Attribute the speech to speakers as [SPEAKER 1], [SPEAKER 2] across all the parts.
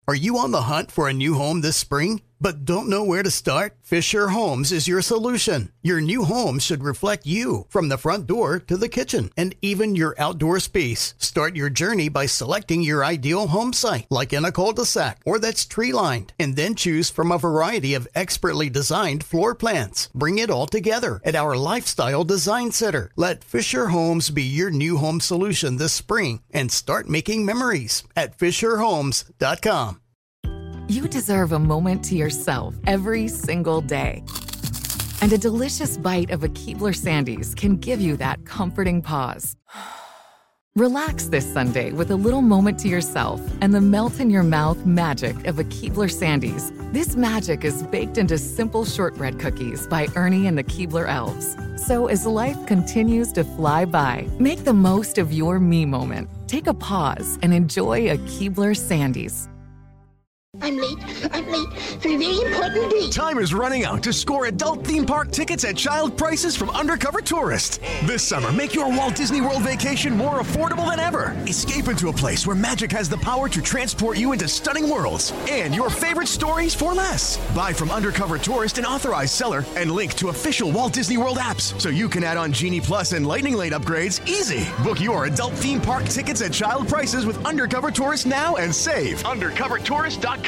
[SPEAKER 1] Are you on the hunt for a new home this spring, but don't know where to start? Fisher Homes is your solution. Your new home should reflect you, from the front door to the kitchen, and even your outdoor space. Start your journey by selecting your ideal home site, like in a cul-de-sac or that's tree-lined, and then choose from a variety of expertly designed floor plans. Bring it all together at our Lifestyle Design Center. Let Fisher Homes be your new home solution this spring and start making memories at FisherHomes.com.
[SPEAKER 2] You deserve a moment to yourself every single day. And a delicious bite of a Keebler Sandies can give you that comforting pause. Relax this Sunday with a little moment to yourself and the melt-in-your-mouth magic of a Keebler Sandies. This magic is baked into simple shortbread cookies by Ernie and the Keebler Elves. So as life continues to fly by, make the most of your me moment. Take a pause and enjoy a Keebler Sandies.
[SPEAKER 3] I'm late for a very important date.
[SPEAKER 4] Time is running out to score adult theme park tickets at child prices from Undercover Tourist. This summer, make your Walt Disney World vacation more affordable than ever. Escape into a place where magic has the power to transport you into stunning worlds and your favorite stories for less. Buy from Undercover Tourist, an authorized seller, and link to official Walt Disney World apps so you can add on Genie Plus and Lightning Lane upgrades easy. Book your adult theme park tickets at child prices with Undercover Tourist now and save. UndercoverTourist.com.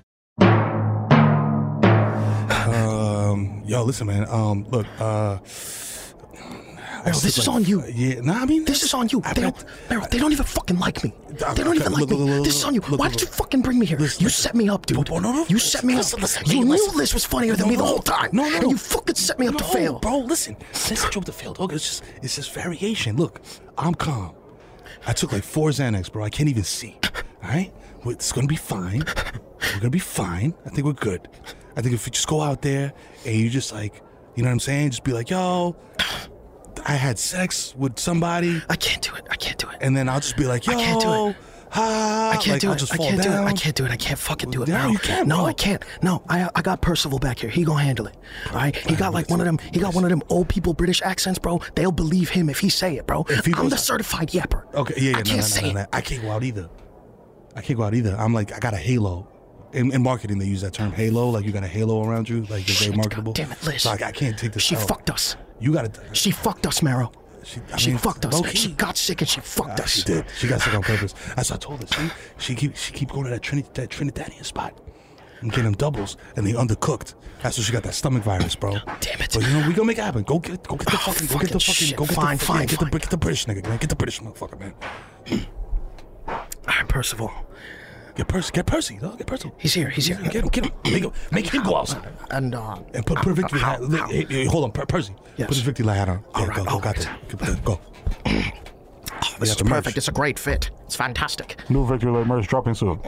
[SPEAKER 5] Yo, listen, man. Look,
[SPEAKER 6] Meryl, this is on you.
[SPEAKER 5] Yeah, nah, I mean,
[SPEAKER 6] this is on you. Meryl, they don't even fucking like me. They don't even like me. This is on you. Why did you fucking bring me here? You set me up, dude.
[SPEAKER 5] No.
[SPEAKER 6] You set me up. You knew Liz was funnier than me the whole time.
[SPEAKER 5] No.
[SPEAKER 6] And you fucking set me up to fail.
[SPEAKER 5] Bro, listen. Let's set you up to fail. Look, it's just variation. Look, I'm calm. I took like 4 Xanax, bro. I can't even see. All right? It's gonna be fine. We're gonna be fine. I think we're good. I think if you just go out there and you just like, you know what I'm saying? Just be like, yo, I had sex with somebody.
[SPEAKER 6] I can't do it.
[SPEAKER 5] And then I'll just be like, yo,
[SPEAKER 6] I can't do it.
[SPEAKER 5] Ha.
[SPEAKER 6] I can't do
[SPEAKER 5] I'll
[SPEAKER 6] it.
[SPEAKER 5] just
[SPEAKER 6] I
[SPEAKER 5] fall
[SPEAKER 6] can't do it.
[SPEAKER 5] down.
[SPEAKER 6] I can't do it. I can't fucking do it.
[SPEAKER 5] No,
[SPEAKER 6] Meryl.
[SPEAKER 5] you can't.
[SPEAKER 6] No,
[SPEAKER 5] bro.
[SPEAKER 6] I can't. No, I got Percival back here. He gonna handle it. All right? He got like one of them. He got one of them old people British accents, bro. They'll believe him if he say it, bro. I'm the certified yapper.
[SPEAKER 5] Okay, yeah,
[SPEAKER 6] I can't say it.
[SPEAKER 5] I can't go out either. I'm like, I got a halo. In marketing, they use that term halo. Like you got a halo around you. Like it's very marketable.
[SPEAKER 6] Damn it, Liz.
[SPEAKER 5] So I can't take this.
[SPEAKER 6] She
[SPEAKER 5] out.
[SPEAKER 6] fucked us.
[SPEAKER 5] You gotta.
[SPEAKER 6] She fucked us, Meryl. She fucked us.
[SPEAKER 5] low-key.
[SPEAKER 6] She got sick and she fucked us.
[SPEAKER 5] She did. She got sick on purpose. That's what I told her. She keep going to that Trinidadian spot. I'm getting them doubles and they undercooked. That's why she got that stomach virus, bro.
[SPEAKER 6] Damn it.
[SPEAKER 5] But you know we gonna make it happen. Go get the fucking. Go get the
[SPEAKER 6] shit.
[SPEAKER 5] fucking.
[SPEAKER 6] Fine.
[SPEAKER 5] Get the British nigga. Man. Get the British motherfucker, man.
[SPEAKER 6] All right, Percival.
[SPEAKER 5] Get Percy, dog. Get Percy.
[SPEAKER 6] He's here.
[SPEAKER 5] Get him. Make him go outside.
[SPEAKER 6] And
[SPEAKER 5] put a victory hat. Hey, hold on, Percy.
[SPEAKER 6] Yes.
[SPEAKER 5] Put his victory hat on.
[SPEAKER 6] All right.
[SPEAKER 5] Go. Got this. Go.
[SPEAKER 6] This is perfect. It's a great fit. It's fantastic.
[SPEAKER 7] New victory late merch dropping soon.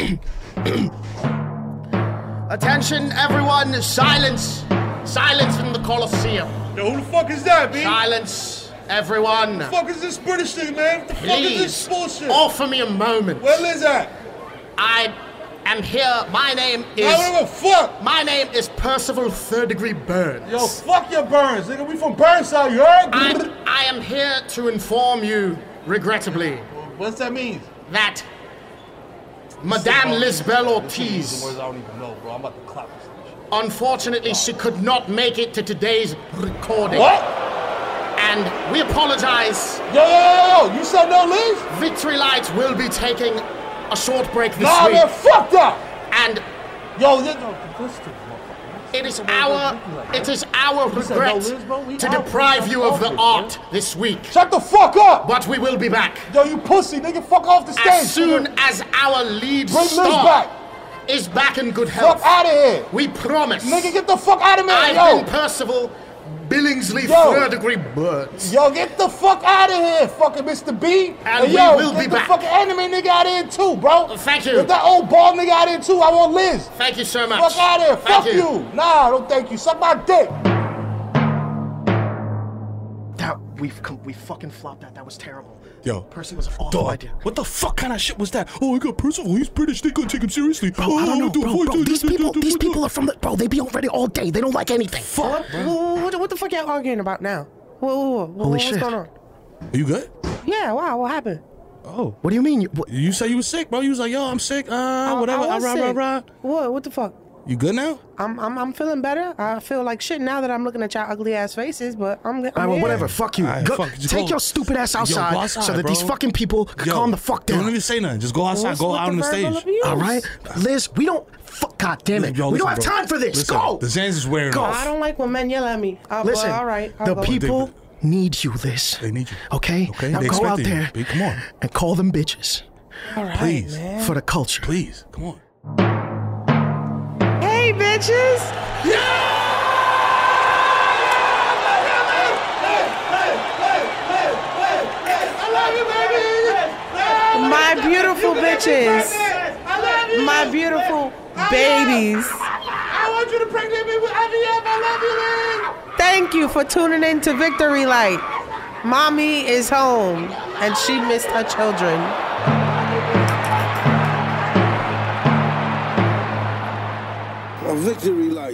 [SPEAKER 8] Attention, everyone. Silence. Silence in the Colosseum.
[SPEAKER 9] Yo, who the fuck is that, B?
[SPEAKER 8] Silence, everyone.
[SPEAKER 9] What the fuck is this British thing, man? What the fuck is this bullshit?
[SPEAKER 8] Offer me a moment.
[SPEAKER 9] Where Liz at?
[SPEAKER 8] I am here. My name is...
[SPEAKER 9] I don't give a fuck.
[SPEAKER 8] My name is Percival Third Degree Burns.
[SPEAKER 9] Yo, fuck your Burns, nigga. We from Burnside, you heard?
[SPEAKER 8] I am here to inform you, regrettably,
[SPEAKER 9] What's that mean?
[SPEAKER 8] that Madame Lisbeth Ortiz,
[SPEAKER 9] I don't even know, bro. I'm about to clap this shit.
[SPEAKER 8] unfortunately, she could not make it to today's recording.
[SPEAKER 9] What?
[SPEAKER 8] And we apologize.
[SPEAKER 9] Yo, you said no, Liz?
[SPEAKER 8] Victory Lights will be taking a short break this
[SPEAKER 9] Nah,
[SPEAKER 8] week.
[SPEAKER 9] man, fuck that.
[SPEAKER 8] And
[SPEAKER 9] Yo,
[SPEAKER 8] it is our regret to deprive you of the art this week.
[SPEAKER 9] Shut the fuck up.
[SPEAKER 8] But we will be back.
[SPEAKER 9] Yo, you pussy, nigga, fuck off the stage.
[SPEAKER 8] As soon
[SPEAKER 9] nigga.
[SPEAKER 8] as our lead
[SPEAKER 9] Bring Liz
[SPEAKER 8] star
[SPEAKER 9] back.
[SPEAKER 8] is back in good health.
[SPEAKER 9] Fuck out of here.
[SPEAKER 8] We promise.
[SPEAKER 9] Nigga, get the fuck out of me,
[SPEAKER 8] I've
[SPEAKER 9] yo.
[SPEAKER 8] been Percival Billingsley
[SPEAKER 9] Yo.
[SPEAKER 8] Third Degree Burns.
[SPEAKER 9] Yo, get the fuck out of here, fucking Mr. B.
[SPEAKER 8] And we
[SPEAKER 9] yo,
[SPEAKER 8] will be
[SPEAKER 9] get the
[SPEAKER 8] back.
[SPEAKER 9] fucking anime nigga out of here too, bro.
[SPEAKER 8] Thank you.
[SPEAKER 9] Get that old bald nigga out of here too. I want Liz.
[SPEAKER 8] Thank you so much.
[SPEAKER 9] Fuck out of here.
[SPEAKER 8] Thank
[SPEAKER 9] Fuck you. Nah, don't thank you. Suck my dick.
[SPEAKER 6] That we fucking flopped that. That was terrible.
[SPEAKER 5] Yo,
[SPEAKER 6] Percy was an awful
[SPEAKER 5] dog,
[SPEAKER 6] idea.
[SPEAKER 5] what the fuck kind of shit was that? Oh, I got Percival. He's British. They gonna take him seriously.
[SPEAKER 6] Bro, I don't know, bro. These people are from the... Bro, they be on Reddit all day. They don't like anything.
[SPEAKER 5] Fuck,
[SPEAKER 10] What the fuck y'all arguing about now? Whoa,
[SPEAKER 6] Holy
[SPEAKER 10] what's
[SPEAKER 6] shit.
[SPEAKER 10] going on?
[SPEAKER 5] Are you good?
[SPEAKER 10] Yeah, wow, what happened?
[SPEAKER 5] Oh.
[SPEAKER 6] What do you mean?
[SPEAKER 5] You said you were sick, bro. You was like, yo, I'm sick. Whatever.
[SPEAKER 10] I was sick.
[SPEAKER 5] Rah.
[SPEAKER 10] What the fuck?
[SPEAKER 5] You good now?
[SPEAKER 10] I'm feeling better. I feel like shit now that I'm looking at y'all ugly ass faces, but I'm
[SPEAKER 6] All right, well, whatever. Fuck you.
[SPEAKER 5] Right,
[SPEAKER 6] Take your stupid ass outside, so that these fucking people can calm the fuck down.
[SPEAKER 5] Don't even say nothing. Just go outside. Go out on the stage.
[SPEAKER 6] All right, Liz. We don't. God damn it. We don't have time for this.
[SPEAKER 5] Listen,
[SPEAKER 6] Go.
[SPEAKER 5] The Zans is wearing
[SPEAKER 6] Go.
[SPEAKER 5] off.
[SPEAKER 10] I don't like when men yell at me.
[SPEAKER 6] Listen.
[SPEAKER 10] All right.
[SPEAKER 6] The people need you, Liz.
[SPEAKER 5] They need you.
[SPEAKER 6] Okay. Now go out there.
[SPEAKER 5] Come on.
[SPEAKER 6] And call them bitches.
[SPEAKER 10] All right,
[SPEAKER 5] Please.
[SPEAKER 10] man.
[SPEAKER 6] For the culture.
[SPEAKER 5] Please. Come on.
[SPEAKER 10] Hey, bitches. My beautiful bitches. My beautiful babies.
[SPEAKER 9] I want you to pregnant me with IVF. I love you, Liz.
[SPEAKER 10] Thank you for tuning in to Victory Light. Mommy is home and she missed her children.
[SPEAKER 11] A Victory Light.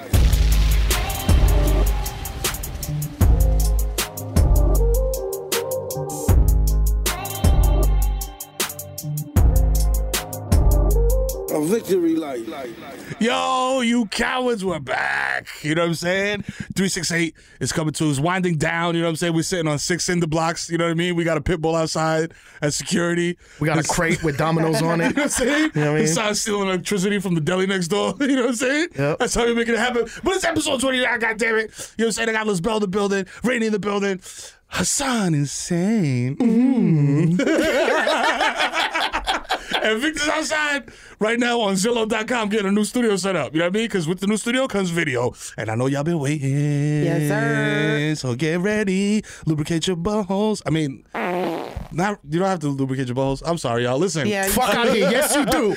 [SPEAKER 11] A Victory Light.
[SPEAKER 5] Yo, you cowards, we're back. You know what I'm saying? 368 is coming to us, winding down. You know what I'm saying? We're sitting on 6 cinder blocks. You know what I mean? We got a pit bull outside as security.
[SPEAKER 6] We got a crate with dominoes on it.
[SPEAKER 5] You know what I'm saying?
[SPEAKER 6] You know what I mean?
[SPEAKER 5] We started stealing electricity from the deli next door. You know what I'm saying?
[SPEAKER 6] Yep.
[SPEAKER 5] That's how we making it happen. But it's episode 29, God damn it. You know what I'm saying? I got Liz Bell in the building, Rainey in the building. Hassan Insane. And Victor's outside right now on Zillow.com getting a new studio set up. You know what I mean? Because with the new studio comes video. And I know y'all been waiting.
[SPEAKER 10] Yes, sir.
[SPEAKER 5] So get ready. Lubricate your buttholes. I mean, not you don't have to lubricate your buttholes. I'm sorry, y'all. Listen.
[SPEAKER 10] Yeah,
[SPEAKER 6] Fuck out of here. Yes, you do.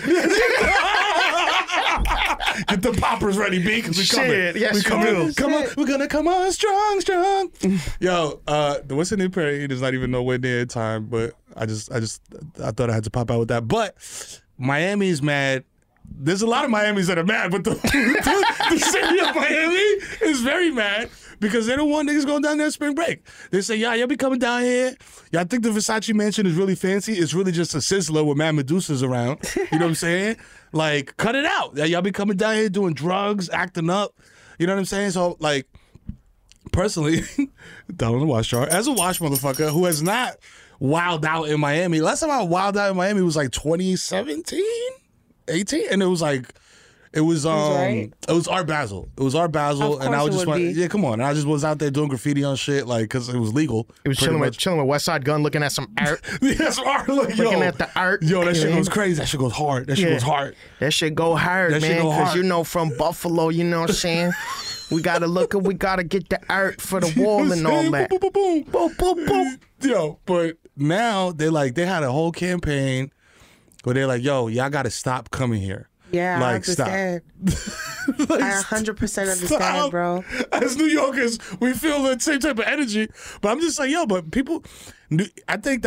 [SPEAKER 5] Get the poppers ready, B, because we coming.
[SPEAKER 6] Shit, yes,
[SPEAKER 5] we
[SPEAKER 6] you
[SPEAKER 5] coming.
[SPEAKER 6] do.
[SPEAKER 5] Come on. We're going to come on strong. Yo, the What's in the Parade is not even nowhere near time, but I thought I had to pop out with that. But Miami's mad. There's a lot of Miamis that are mad, but the city of Miami is very mad because they don't want niggas going down there on spring break. They say, y'all be coming down here. Y'all think the Versace mansion is really fancy. It's really just a Sizzler with mad Medusas around. You know what I'm saying? Like, cut it out. Y'all be coming down here doing drugs, acting up. You know what I'm saying? So, like, personally, down on the watch chart, as a watch motherfucker who has not wilded out in Miami, last time I wilded out in Miami was like 2017, 18, and it was like, it was Art Basel. It was Art Basel, and I was just come on. And I just was out there doing graffiti on shit, like, because it was legal.
[SPEAKER 6] It was chilling with Westside Gun, looking at some art.
[SPEAKER 5] Yeah, some art. Like,
[SPEAKER 6] looking at the art.
[SPEAKER 5] Yo, that shit goes crazy. That shit goes hard. That shit goes hard.
[SPEAKER 6] That shit go hard,
[SPEAKER 5] that
[SPEAKER 6] man.
[SPEAKER 5] Shit go hard.
[SPEAKER 6] Because you know, from Buffalo, you know what I'm saying? We gotta get the art for the wall and all that.
[SPEAKER 5] Boom, boom, boom, boom, boom, boom. Yo, but now they had a whole campaign where they're like, yo, y'all gotta stop coming here.
[SPEAKER 10] Yeah,
[SPEAKER 5] like,
[SPEAKER 10] I understand. Like, I 100% understand, bro.
[SPEAKER 5] As New Yorkers, we feel the same type of energy. But I'm just like, yo, but people, I think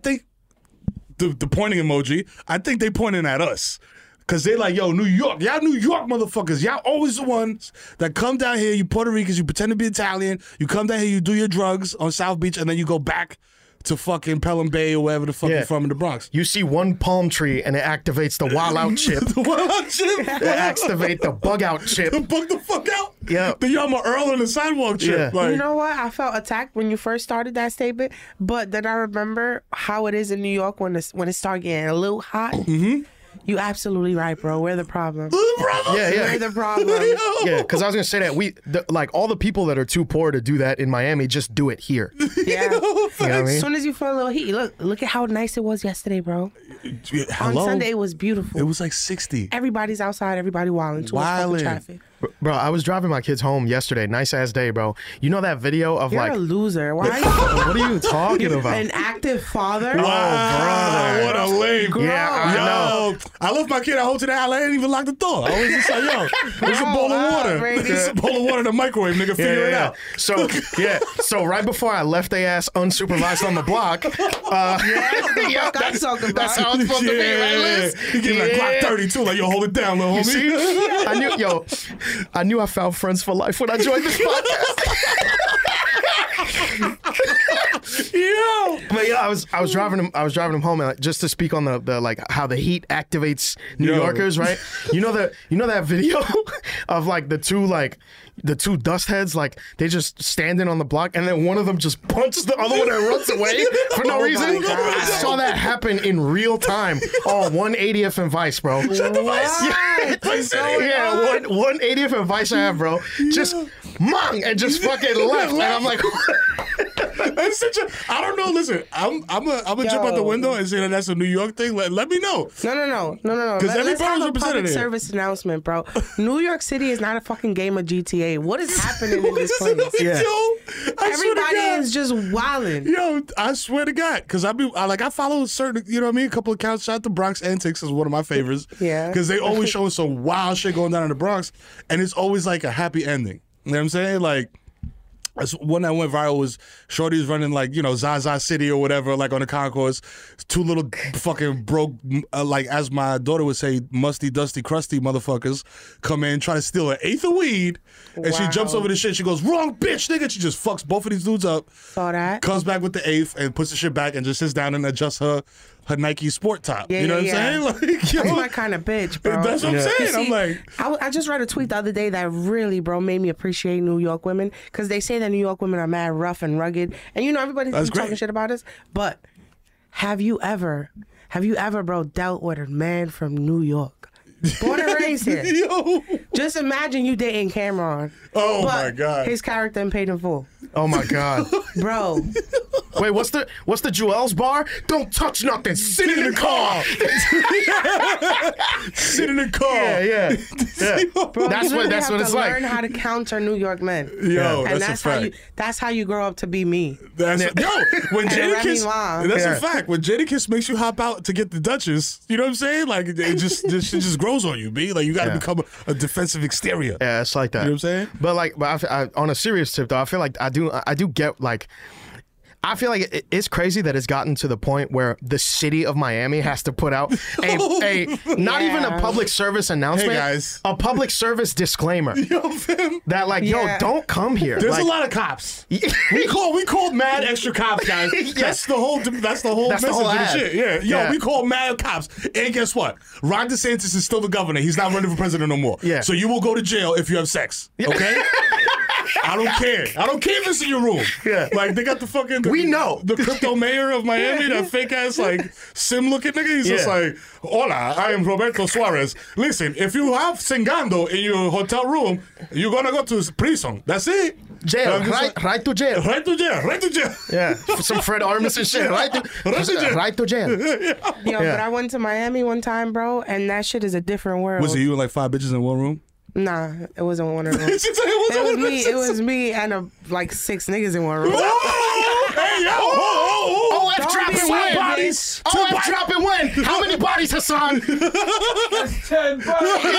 [SPEAKER 5] the pointing emoji, I think they pointing at us. Because they like, yo, New York, y'all New York motherfuckers, y'all always the ones that come down here, you Puerto Ricans, you pretend to be Italian, you come down here, you do your drugs on South Beach, and then you go back to fucking Pelham Bay or wherever the fuck you're from in the Bronx.
[SPEAKER 6] You see one palm tree and it activates the wild out chip.
[SPEAKER 5] The wild out chip?
[SPEAKER 6] It activate the bug out chip.
[SPEAKER 5] The bug the fuck out?
[SPEAKER 6] Yeah.
[SPEAKER 5] Then y'all my Earl on the sidewalk chip.
[SPEAKER 6] Yeah.
[SPEAKER 5] Like,
[SPEAKER 10] you know what? I felt attacked when you first started that statement, but then I remember how it is in New York when it started getting a little hot.
[SPEAKER 5] Mm-hmm.
[SPEAKER 10] You absolutely right, bro. We're the problem.
[SPEAKER 6] Yeah.
[SPEAKER 10] We're the problem.
[SPEAKER 6] Yeah, because I was gonna say that like all the people that are too poor to do that in Miami just do it here.
[SPEAKER 10] Yeah.
[SPEAKER 6] You know what I mean?
[SPEAKER 10] As soon as you feel a little heat, look at how nice it was yesterday, bro.
[SPEAKER 5] Hello?
[SPEAKER 10] On Sunday it was beautiful.
[SPEAKER 5] It was like 60.
[SPEAKER 10] Everybody's outside. Everybody wilding. Too much fucking traffic.
[SPEAKER 6] Bro, I was driving my kids home yesterday. Nice ass day, bro. You know that video of
[SPEAKER 10] You're
[SPEAKER 6] like
[SPEAKER 10] a loser. Why?
[SPEAKER 6] What are you talking about?
[SPEAKER 10] An active father.
[SPEAKER 5] Wow,
[SPEAKER 6] brother.
[SPEAKER 5] what a lame.
[SPEAKER 6] Yeah, I know.
[SPEAKER 5] I left my kid at home today. I ain't even locked the door. I was just like, yo, there's a bowl of water. There's a bowl of water in the microwave, nigga. Figure it out.
[SPEAKER 6] So right before I left they ass unsupervised on the block.
[SPEAKER 10] That's how
[SPEAKER 6] it's supposed to be, right, Liz?
[SPEAKER 5] He getting like Glock 32, like, yo, hold it down, little homie.
[SPEAKER 6] See? I knew I found friends for life when I joined this podcast.
[SPEAKER 5] Yo.
[SPEAKER 6] But yeah, I was driving him home, and just to speak on the like how the heat activates New Yorkers, right? You know that video of like the two dust heads, like they just standing on the block, and then one of them just punches the other one and runs away for no reason. I saw that happen in real time on 180th and Vice, bro.
[SPEAKER 5] Shut the Vice.
[SPEAKER 6] Yeah, 180th and Vice Ave, bro. Just and just fucking left, and I'm like.
[SPEAKER 5] That's such a. I don't know. Listen, I'm gonna jump out the window and say that that's a New York thing. Let me know.
[SPEAKER 10] No.
[SPEAKER 5] Because every
[SPEAKER 10] Let's have
[SPEAKER 5] borough's
[SPEAKER 10] a public
[SPEAKER 5] represented.
[SPEAKER 10] service announcement, bro. New York City is not a fucking game of GTA. What is happening in this place? Everybody is just wilding.
[SPEAKER 5] Yo, I swear to God, because I follow certain, you know what I mean, a couple of accounts. Shout out to Bronx Antics is one of my favorites.
[SPEAKER 10] Yeah.
[SPEAKER 5] Because they always show some wild shit going down in the Bronx, and it's always like a happy ending. You know what I'm saying? Like. One that went viral was Shorty's running like, Zaza City or whatever, like on the concourse. Two little fucking broke, like as my daughter would say, musty, dusty, crusty motherfuckers come in, try to steal an eighth of weed. And she jumps over the shit. She goes, wrong bitch, nigga. She just fucks both of these dudes up.
[SPEAKER 10] Saw that.
[SPEAKER 5] Comes back with the eighth and puts the shit back and just sits down and adjusts her Nike sport top.
[SPEAKER 10] Yeah,
[SPEAKER 5] you know what I'm saying? Like,
[SPEAKER 10] that's my kind of bitch, bro.
[SPEAKER 5] That's what I'm saying.
[SPEAKER 10] See,
[SPEAKER 5] I'm like,
[SPEAKER 10] I just read a tweet the other day that really, bro, made me appreciate New York women, because they say that New York women are mad rough and rugged, and everybody's talking shit about us. But have you ever, bro, dealt with a man from New York? Born and raised here.
[SPEAKER 5] Yo.
[SPEAKER 10] Just imagine you dating Cameron.
[SPEAKER 5] Oh my God.
[SPEAKER 10] His character in Paid in Full.
[SPEAKER 6] Oh my God.
[SPEAKER 10] Bro.
[SPEAKER 6] Wait, what's the Jewel's bar? Don't touch nothing. Sit in the car.
[SPEAKER 5] Sit in the car.
[SPEAKER 6] Yeah.
[SPEAKER 10] Bro,
[SPEAKER 6] that's what it's like.
[SPEAKER 10] Learn how to counter New York men.
[SPEAKER 5] Yo,
[SPEAKER 10] and
[SPEAKER 5] that's a fact.
[SPEAKER 10] That's how you grow up to be me.
[SPEAKER 5] When Jadakiss, that's
[SPEAKER 10] Yeah.
[SPEAKER 5] a fact. When Jadakiss makes you hop out to get the Duchess, you know what I'm saying? Like it just grows on you, B. Like you got to become a defensive exterior.
[SPEAKER 6] Yeah, it's like that.
[SPEAKER 5] You know what I'm saying?
[SPEAKER 6] But I, on a serious tip though, I feel like I do get like. I feel like it's crazy that it's gotten to the point where the city of Miami has to put out a not even a public service announcement,
[SPEAKER 5] hey guys.
[SPEAKER 6] A public service disclaimer. That like, don't come here.
[SPEAKER 5] There's
[SPEAKER 6] like,
[SPEAKER 5] a lot of cops. we called mad extra cops, guys. That's the whole message of the shit. Yeah. We called mad cops. And guess what? Ron DeSantis is still the governor. He's not running for president no more.
[SPEAKER 6] Yeah.
[SPEAKER 5] So you will go to jail if you have sex. Okay? I don't care. I don't care if it's in your room.
[SPEAKER 6] Yeah.
[SPEAKER 5] Like, they got the fucking...
[SPEAKER 6] We know.
[SPEAKER 5] The crypto mayor of Miami, that fake-ass, like, sim-looking nigga. He's just like, hola, I am Roberto Suarez. Listen, if you have Singando in your hotel room, you're going to go to prison. That's it.
[SPEAKER 6] Jail. Right to jail.
[SPEAKER 5] Right to jail. Right to jail.
[SPEAKER 6] Yeah. Some Fred Armisen shit. Right to jail.
[SPEAKER 10] Yo, but I went to Miami one time, bro, and that shit is a different world.
[SPEAKER 5] Was it you and like 5 bitches in one room?
[SPEAKER 10] Nah, it wasn't one of them. It was me and like 6 niggas in one room.
[SPEAKER 5] Hey, yo!
[SPEAKER 6] OF dropping when?
[SPEAKER 5] Bodies.
[SPEAKER 6] OF dropping when? How many bodies, Hassan?
[SPEAKER 9] That's 10 bodies.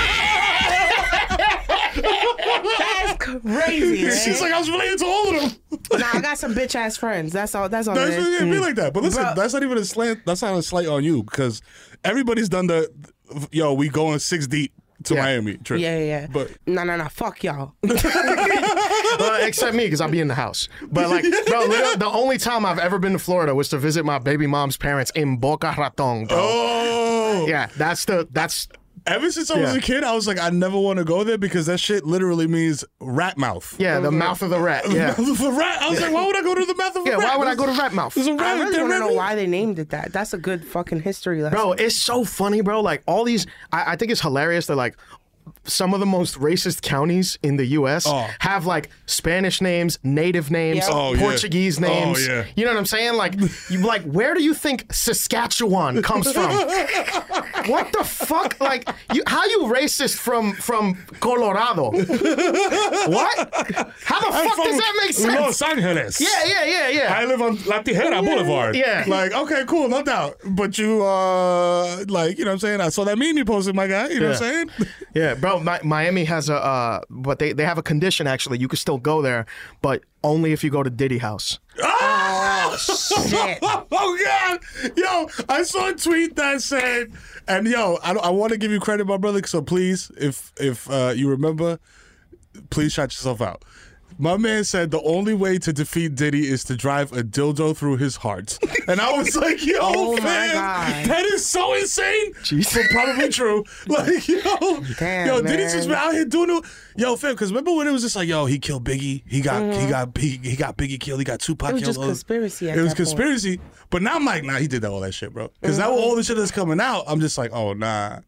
[SPEAKER 10] That's crazy. Man.
[SPEAKER 5] She's like, I was related to all of them.
[SPEAKER 10] Nah, I got some bitch ass friends. That's all. That's all.
[SPEAKER 5] That's
[SPEAKER 10] it is.
[SPEAKER 5] it be like that. But listen, that's not even a slant. That's not a slight on you, because everybody's done we going 6 deep to Miami trip.
[SPEAKER 10] Yeah.
[SPEAKER 5] But
[SPEAKER 10] no. Fuck y'all.
[SPEAKER 6] Except me, because I'll be in the house. But like, bro, literally, the only time I've ever been to Florida was to visit my baby mom's parents in Boca Raton, bro.
[SPEAKER 5] Oh.
[SPEAKER 6] Yeah, that's.
[SPEAKER 5] Ever since I was a kid, I was like, I never want to go there because that shit literally means rat mouth.
[SPEAKER 6] Yeah, the mouth of the rat. Yeah.
[SPEAKER 5] The mouth of the rat. I was like, why would I go to the mouth of the rat?
[SPEAKER 6] Yeah, why would I go to rat mouth?
[SPEAKER 10] I really want to know why they named it that. That's a good fucking history lesson.
[SPEAKER 6] Bro, it's so funny, bro. Like, all these, I think it's hilarious that, like, some of the most racist counties in the U.S. have like Spanish names, native names, Portuguese names.
[SPEAKER 5] Oh, yeah.
[SPEAKER 6] You know what I'm saying? Like, where do you think Saskatchewan comes from? What the fuck? Like, how you racist from Colorado? What? How the fuck does that make sense?
[SPEAKER 5] Los Angeles.
[SPEAKER 6] Yeah.
[SPEAKER 5] I live on La Tijera Boulevard.
[SPEAKER 6] Yeah.
[SPEAKER 5] Like, okay, cool, no doubt. But you, like, you know what I'm saying? I saw that meme you posted, my guy. You know what I'm saying?
[SPEAKER 6] Yeah, bro, Miami has but they have a condition, actually. You can still go there, but only if you go to Diddy House.
[SPEAKER 10] Oh, shit.
[SPEAKER 5] Oh, God. Yo, I saw a tweet that said, and yo, I want to give you credit, my brother, so please, if you remember, please shout yourself out. My man said the only way to defeat Diddy is to drive a dildo through his heart. And I was like, yo, fam, that is so insane. But probably true. Like, yo, Diddy's just out here doing it. Yo, fam, because remember when it was just like, yo, he killed Biggie. He got Biggie killed. He got Tupac killed.
[SPEAKER 10] It was just conspiracy.
[SPEAKER 5] It was conspiracy. But now I'm like, nah, he did all that shit, bro. Because now all the shit that's coming out, I'm just like, oh, nah.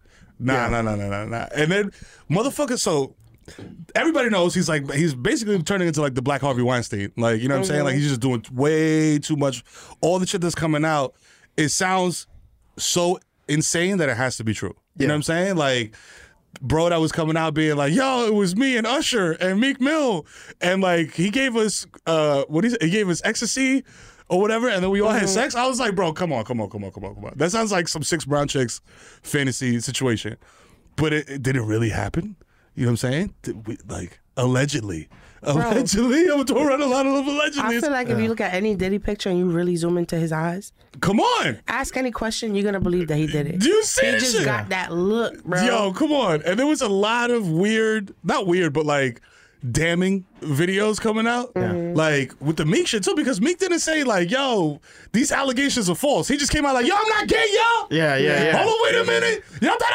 [SPEAKER 5] And then, motherfucker, so everybody knows he's basically turning into like the Black Harvey Weinstein. Like, you know what I'm saying? Like, he's just doing way too much. All the shit that's coming out, it sounds so insane that it has to be true. You know what I'm saying? Like, bro that was coming out being like, yo, it was me and Usher and Meek Mill. And like, he gave us, he gave us ecstasy or whatever, and then we all had sex. I was like, bro, come on. That sounds like some 6 brown chicks fantasy situation. But did it really happen? You know what I'm saying? Allegedly. Allegedly? I'm throwing around a lot of allegedly.
[SPEAKER 10] I feel like if you look at any Diddy picture and you really zoom into his eyes.
[SPEAKER 5] Come on.
[SPEAKER 10] Ask any question, you're going to believe that he did it.
[SPEAKER 5] Do you see
[SPEAKER 10] He
[SPEAKER 5] this
[SPEAKER 10] just
[SPEAKER 5] shit?
[SPEAKER 10] got that look, bro.
[SPEAKER 5] Yo, come on. And there was a lot of not weird, but like damning videos coming out. Like with the Meek shit too, because Meek didn't say like, yo, these allegations are false. He just came out like, yo, I'm not gay, yo.
[SPEAKER 6] Yeah.
[SPEAKER 5] Hold on, wait a minute. Y'all thought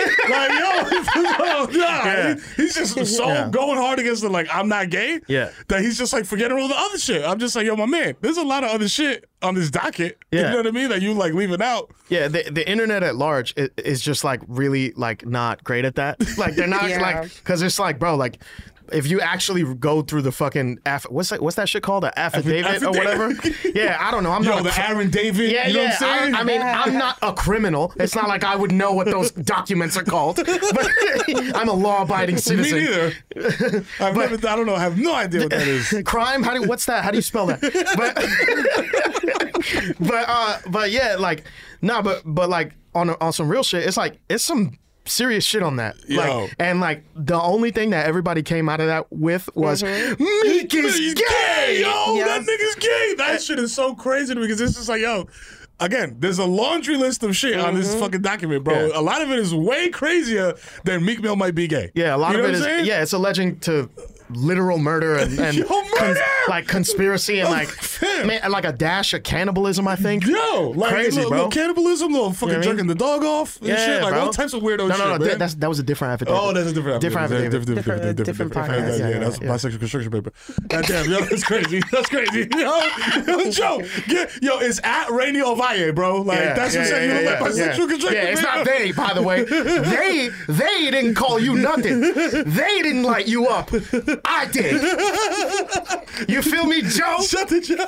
[SPEAKER 5] I was gay? Like, yo, he's just so going hard against the like, I'm not gay.
[SPEAKER 6] Yeah.
[SPEAKER 5] That he's just like forgetting all the other shit. I'm just like, yo, my man, there's a lot of other shit on this docket.
[SPEAKER 6] Yeah.
[SPEAKER 5] You know what I mean? That you like leaving out.
[SPEAKER 6] Yeah, the internet at large is just like really like not great at that. Like they're not like, because it's like, bro, like if you actually go through the fucking what's that shit called? An affidavit or whatever? Yeah, I don't know. I'm not
[SPEAKER 5] the Aaron David.
[SPEAKER 6] Yeah,
[SPEAKER 5] you know what I'm saying?
[SPEAKER 6] I mean, I'm not a criminal. It's not like I would know what those documents are called. But I'm a law-abiding citizen.
[SPEAKER 5] Me neither. I don't know. I have no idea what that is.
[SPEAKER 6] Crime? What's that? How do you spell that? But yeah, like but like on some real shit, it's some serious shit on that. Like, and like the only thing that everybody came out of that with was Meek is gay.
[SPEAKER 5] Yo, that nigga's gay. That shit is so crazy to me because it's just like, yo, again, there's a laundry list of shit on this fucking document, bro.
[SPEAKER 6] Yeah.
[SPEAKER 5] A lot of it is way crazier than Meek Mill might be gay.
[SPEAKER 6] Yeah, a lot
[SPEAKER 5] you
[SPEAKER 6] of
[SPEAKER 5] know
[SPEAKER 6] it is. Yeah, it's alleging to literal murder and like conspiracy and like like a dash of cannibalism, I think.
[SPEAKER 5] Yo, like
[SPEAKER 6] crazy,
[SPEAKER 5] little cannibalism, little fucking
[SPEAKER 6] you know
[SPEAKER 5] jerking the dog off and shit, like
[SPEAKER 6] bro.
[SPEAKER 5] all types of weirdo shit.
[SPEAKER 6] No,
[SPEAKER 5] man.
[SPEAKER 6] that was a different affidavit.
[SPEAKER 5] Oh, that's a different affidavit.
[SPEAKER 6] Different podcast.
[SPEAKER 5] Yeah, that's bisexual construction paper. Goddamn, yo, that's crazy. That's crazy. Yo, Joe, it's at Rainy Ovalle, bro. Like that's what saying. You look like bisexual construction paper.
[SPEAKER 6] Yeah, it's not they, by the way. They didn't call you nothing. They didn't light you up. I did. You feel me, Joe?
[SPEAKER 5] Shut the Joe.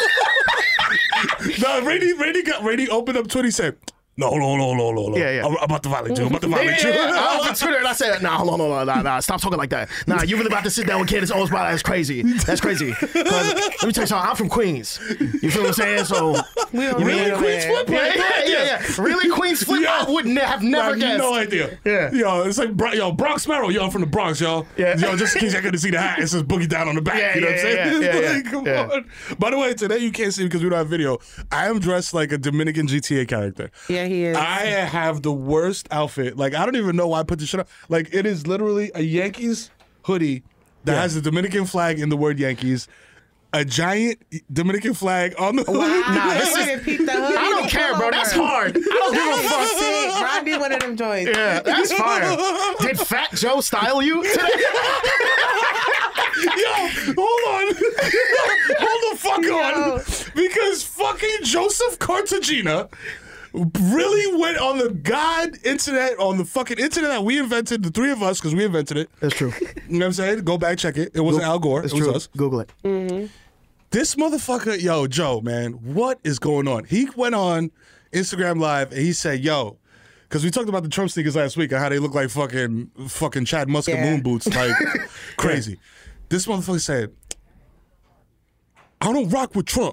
[SPEAKER 5] No, Rainy opened up Twitter. He said, No.
[SPEAKER 6] Yeah.
[SPEAKER 5] I'm about to violate you. I
[SPEAKER 6] was on Twitter and I said, hold on, stop talking like that. Nah, you really about to sit down with Candace Owens? That's crazy. That's crazy. Let me tell you something. I'm from Queens. You feel what I'm saying? So
[SPEAKER 5] really Queens flip?
[SPEAKER 6] Yeah. Really Queens flip? I would have never guessed.
[SPEAKER 5] No idea.
[SPEAKER 6] Yeah.
[SPEAKER 5] Yo, it's like Bronx Merrill. Yo, I'm from the Bronx, yo.
[SPEAKER 6] Yeah.
[SPEAKER 5] Yo, just in case I couldn't see the hat, it says Boogie Down on the back. You know what I'm saying? Come on. By the way, today you can't see because we don't have video. I am dressed like a Dominican GTA character.
[SPEAKER 10] Yeah, he is.
[SPEAKER 5] I have the worst outfit. Like, I don't even know why I put this shit on. Like, it is literally a Yankees hoodie that has the Dominican flag in the word Yankees. A giant Dominican flag on the hood.
[SPEAKER 6] Nah, I don't care, bro. That's hard. I don't give a fuck.
[SPEAKER 10] Sick. Rodney, one of them joints.
[SPEAKER 6] Yeah, that's fire. Did Fat Joe style you today?
[SPEAKER 5] Yo, hold on. Hold the fuck on. Because fucking Joseph Cartagena really went on the internet, on the fucking internet that we invented, the three of us, because we invented it.
[SPEAKER 6] That's true.
[SPEAKER 5] You know what I'm saying? Go back, check it. It wasn't Al Gore. It was us.
[SPEAKER 6] Google it.
[SPEAKER 10] Mm-hmm.
[SPEAKER 5] This motherfucker, yo, Joe, man, what is going on? He went on Instagram Live and he said, yo, because we talked about the Trump sneakers last week and how they look like fucking Chad Muska moon boots, like crazy. This motherfucker said, I don't rock with Trump,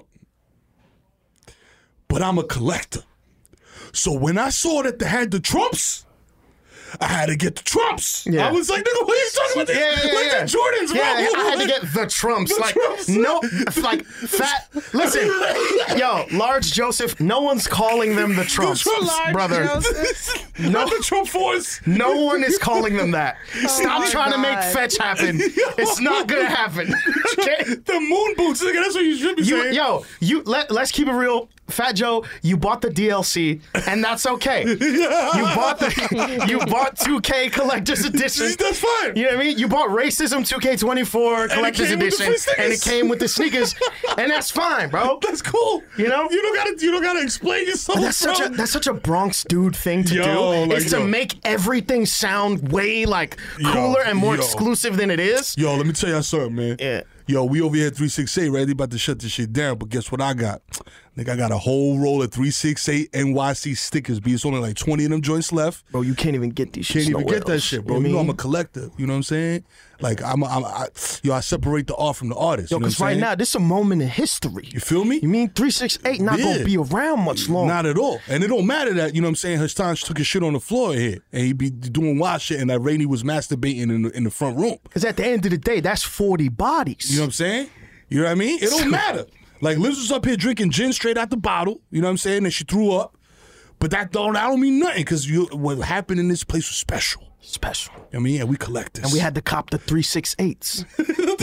[SPEAKER 5] but I'm a collector. So when I saw that they had the Trumps, I had to get the Trumps.
[SPEAKER 6] Yeah.
[SPEAKER 5] I was like, nigga, what are you talking about? The Jordans, bro.
[SPEAKER 6] Yeah, I had to get the Trumps. No, like fat. Listen, yo, Large Joseph. No one's calling them the Trumps, brother.
[SPEAKER 5] Not the Trump Force.
[SPEAKER 6] No one is calling them that. Stop trying to make fetch happen. It's not gonna happen. Okay?
[SPEAKER 5] The moon boots, nigga. That's what you should be saying.
[SPEAKER 6] Let's keep it real. Fat Joe, you bought the DLC, and that's okay. You bought 2K Collector's Edition.
[SPEAKER 5] That's fine.
[SPEAKER 6] You know what I mean? You bought Racism 2K24 Collector's Edition, and it came with the sneakers, and that's fine, bro.
[SPEAKER 5] That's cool.
[SPEAKER 6] You know?
[SPEAKER 5] You don't gotta explain yourself.
[SPEAKER 6] That's such a Bronx dude thing to do. Is to make everything sound way like cooler and more exclusive than it is.
[SPEAKER 5] Yo, let me tell y'all something, man.
[SPEAKER 6] Yeah.
[SPEAKER 5] Yo, we over here at 368, right? They about to shut this shit down, but guess what I got? Nigga, I got a whole roll of 368 NYC stickers, B. It's only like 20 of them joints left.
[SPEAKER 6] Bro, you can't even get these shit.
[SPEAKER 5] Can't even get that shit, bro. You know I'm a collector. You know what I'm saying? Like, I separate the art from the artist.
[SPEAKER 6] Yo, because right now, this is a moment in history.
[SPEAKER 5] You feel me?
[SPEAKER 6] You mean 368 not going to be around much longer?
[SPEAKER 5] Not at all. And it don't matter that, you know what I'm saying, Hastan took his shit on the floor here, and he be doing wild shit, and that Rainey was masturbating in the front room.
[SPEAKER 6] Because at the end of the day, that's 40 bodies.
[SPEAKER 5] You know what I'm saying? You know what I mean? It don't matter. Like, Liz was up here drinking gin straight out the bottle, you know what I'm saying, and she threw up. But that don't mean nothing, because what happened in this place was special.
[SPEAKER 6] Special.
[SPEAKER 5] You know what I mean? And we collect this.
[SPEAKER 6] And we had to cop the 368s.
[SPEAKER 5] The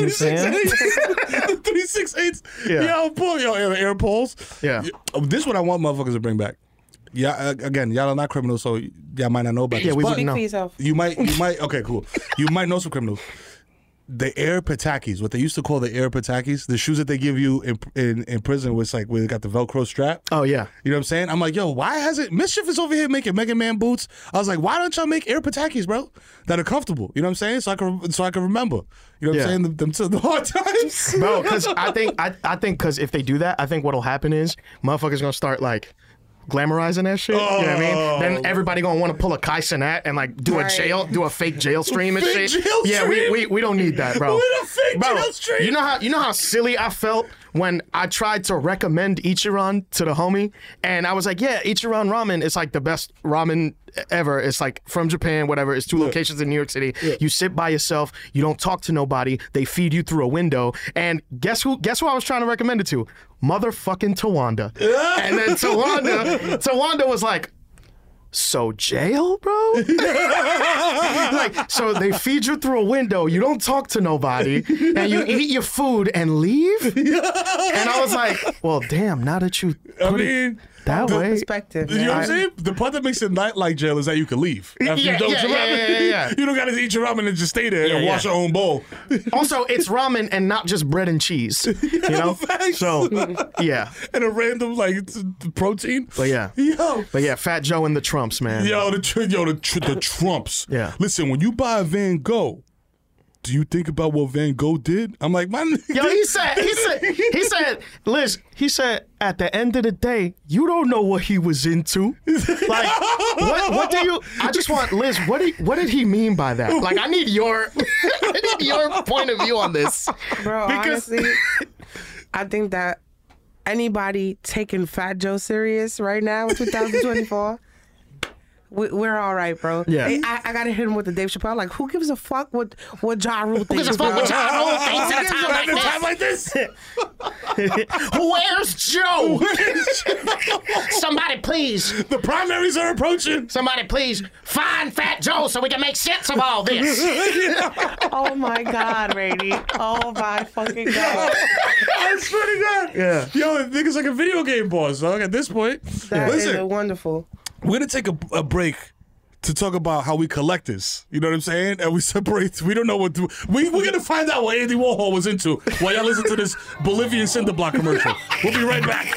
[SPEAKER 5] 368s. Yeah. Yo, air poles.
[SPEAKER 6] Yeah.
[SPEAKER 5] This is what I want motherfuckers to bring back. Yeah, again, y'all are not criminals, so y'all might not know about this.
[SPEAKER 6] Yeah, we
[SPEAKER 5] but
[SPEAKER 6] wouldn't know.
[SPEAKER 10] For yourself.
[SPEAKER 5] You might, okay, cool. You might know some criminals. The air patakis, what they used to call the air patakis, the shoes that they give you in prison, where it's like, where they got the Velcro strap.
[SPEAKER 6] Oh, yeah.
[SPEAKER 5] You know what I'm saying? I'm like, yo, why hasn't Mischief is over here making Mega Man boots? I was like, why don't y'all make air patakis, bro, that are comfortable? You know what I'm saying? So I can remember. You know what I'm saying? Them to the hard times.
[SPEAKER 6] Bro, because I think because if they do that, I think what'll happen is motherfuckers gonna start like glamorizing that shit. You know what I mean? Then everybody gonna want to pull a Kai Cenat and like do a fake jail stream and shit. Yeah, we don't need that, bro.
[SPEAKER 5] Jail stream.
[SPEAKER 6] You know how silly I felt when I tried to recommend Ichiran to the homie, and I was like, yeah, Ichiran ramen is like the best ramen ever. It's like from Japan, whatever. It's 2 locations in New York City. Yeah. You sit by yourself. You don't talk to nobody. They feed you through a window. And guess who I was trying to recommend it to? Motherfucking Tawanda. And then Tawanda was like, so jail, bro? Like, so they feed you through a window, you don't talk to nobody, and you eat your food and leave? And I was like, well, damn, now that you put it that way.
[SPEAKER 10] Perspective.
[SPEAKER 5] You know what I'm saying? The part that makes it not like jail is that you can leave. After you don't ramen. You don't got to eat your ramen and just stay there and wash your own bowl.
[SPEAKER 6] Also, it's ramen and not just bread and cheese. You know? So, yeah.
[SPEAKER 5] And a random, like, protein.
[SPEAKER 6] But yeah, Fat Joe and the Trumps, man.
[SPEAKER 5] The Trumps.
[SPEAKER 6] Yeah.
[SPEAKER 5] Listen, when you buy a Van Gogh, do you think about what Van Gogh did? I'm like, man.
[SPEAKER 6] Yo, he said, Liz, he said, at the end of the day, you don't know what he was into. Like, what do you, I just want, Liz, what did he mean by that? Like, I need your point of view on this.
[SPEAKER 10] Bro,
[SPEAKER 6] because
[SPEAKER 10] honestly, I think that anybody taking Fat Joe serious right now in 2024, we're all right, bro.
[SPEAKER 6] Yeah.
[SPEAKER 10] I gotta hit him with the Dave Chappelle. Like, who gives a fuck what Ja Rule thinks?
[SPEAKER 8] Who gives a fuck what Ja Rule thinks at a time like this? Where's Joe? Somebody please.
[SPEAKER 5] The primaries are approaching.
[SPEAKER 8] Somebody please find Fat Joe so we can make sense of all this.
[SPEAKER 10] Oh my God, Rainey. Oh my fucking God.
[SPEAKER 5] That's pretty good.
[SPEAKER 6] Yeah.
[SPEAKER 5] Yo, nigga's like a video game boss, dog, at this point.
[SPEAKER 10] That is wonderful.
[SPEAKER 5] We're going to take a break to talk about how we collect this. You know what I'm saying? And we separate. We don't know what to... We're going to find out what Andy Warhol was into while y'all listen to this Bolivian cinder block commercial. We'll be right back.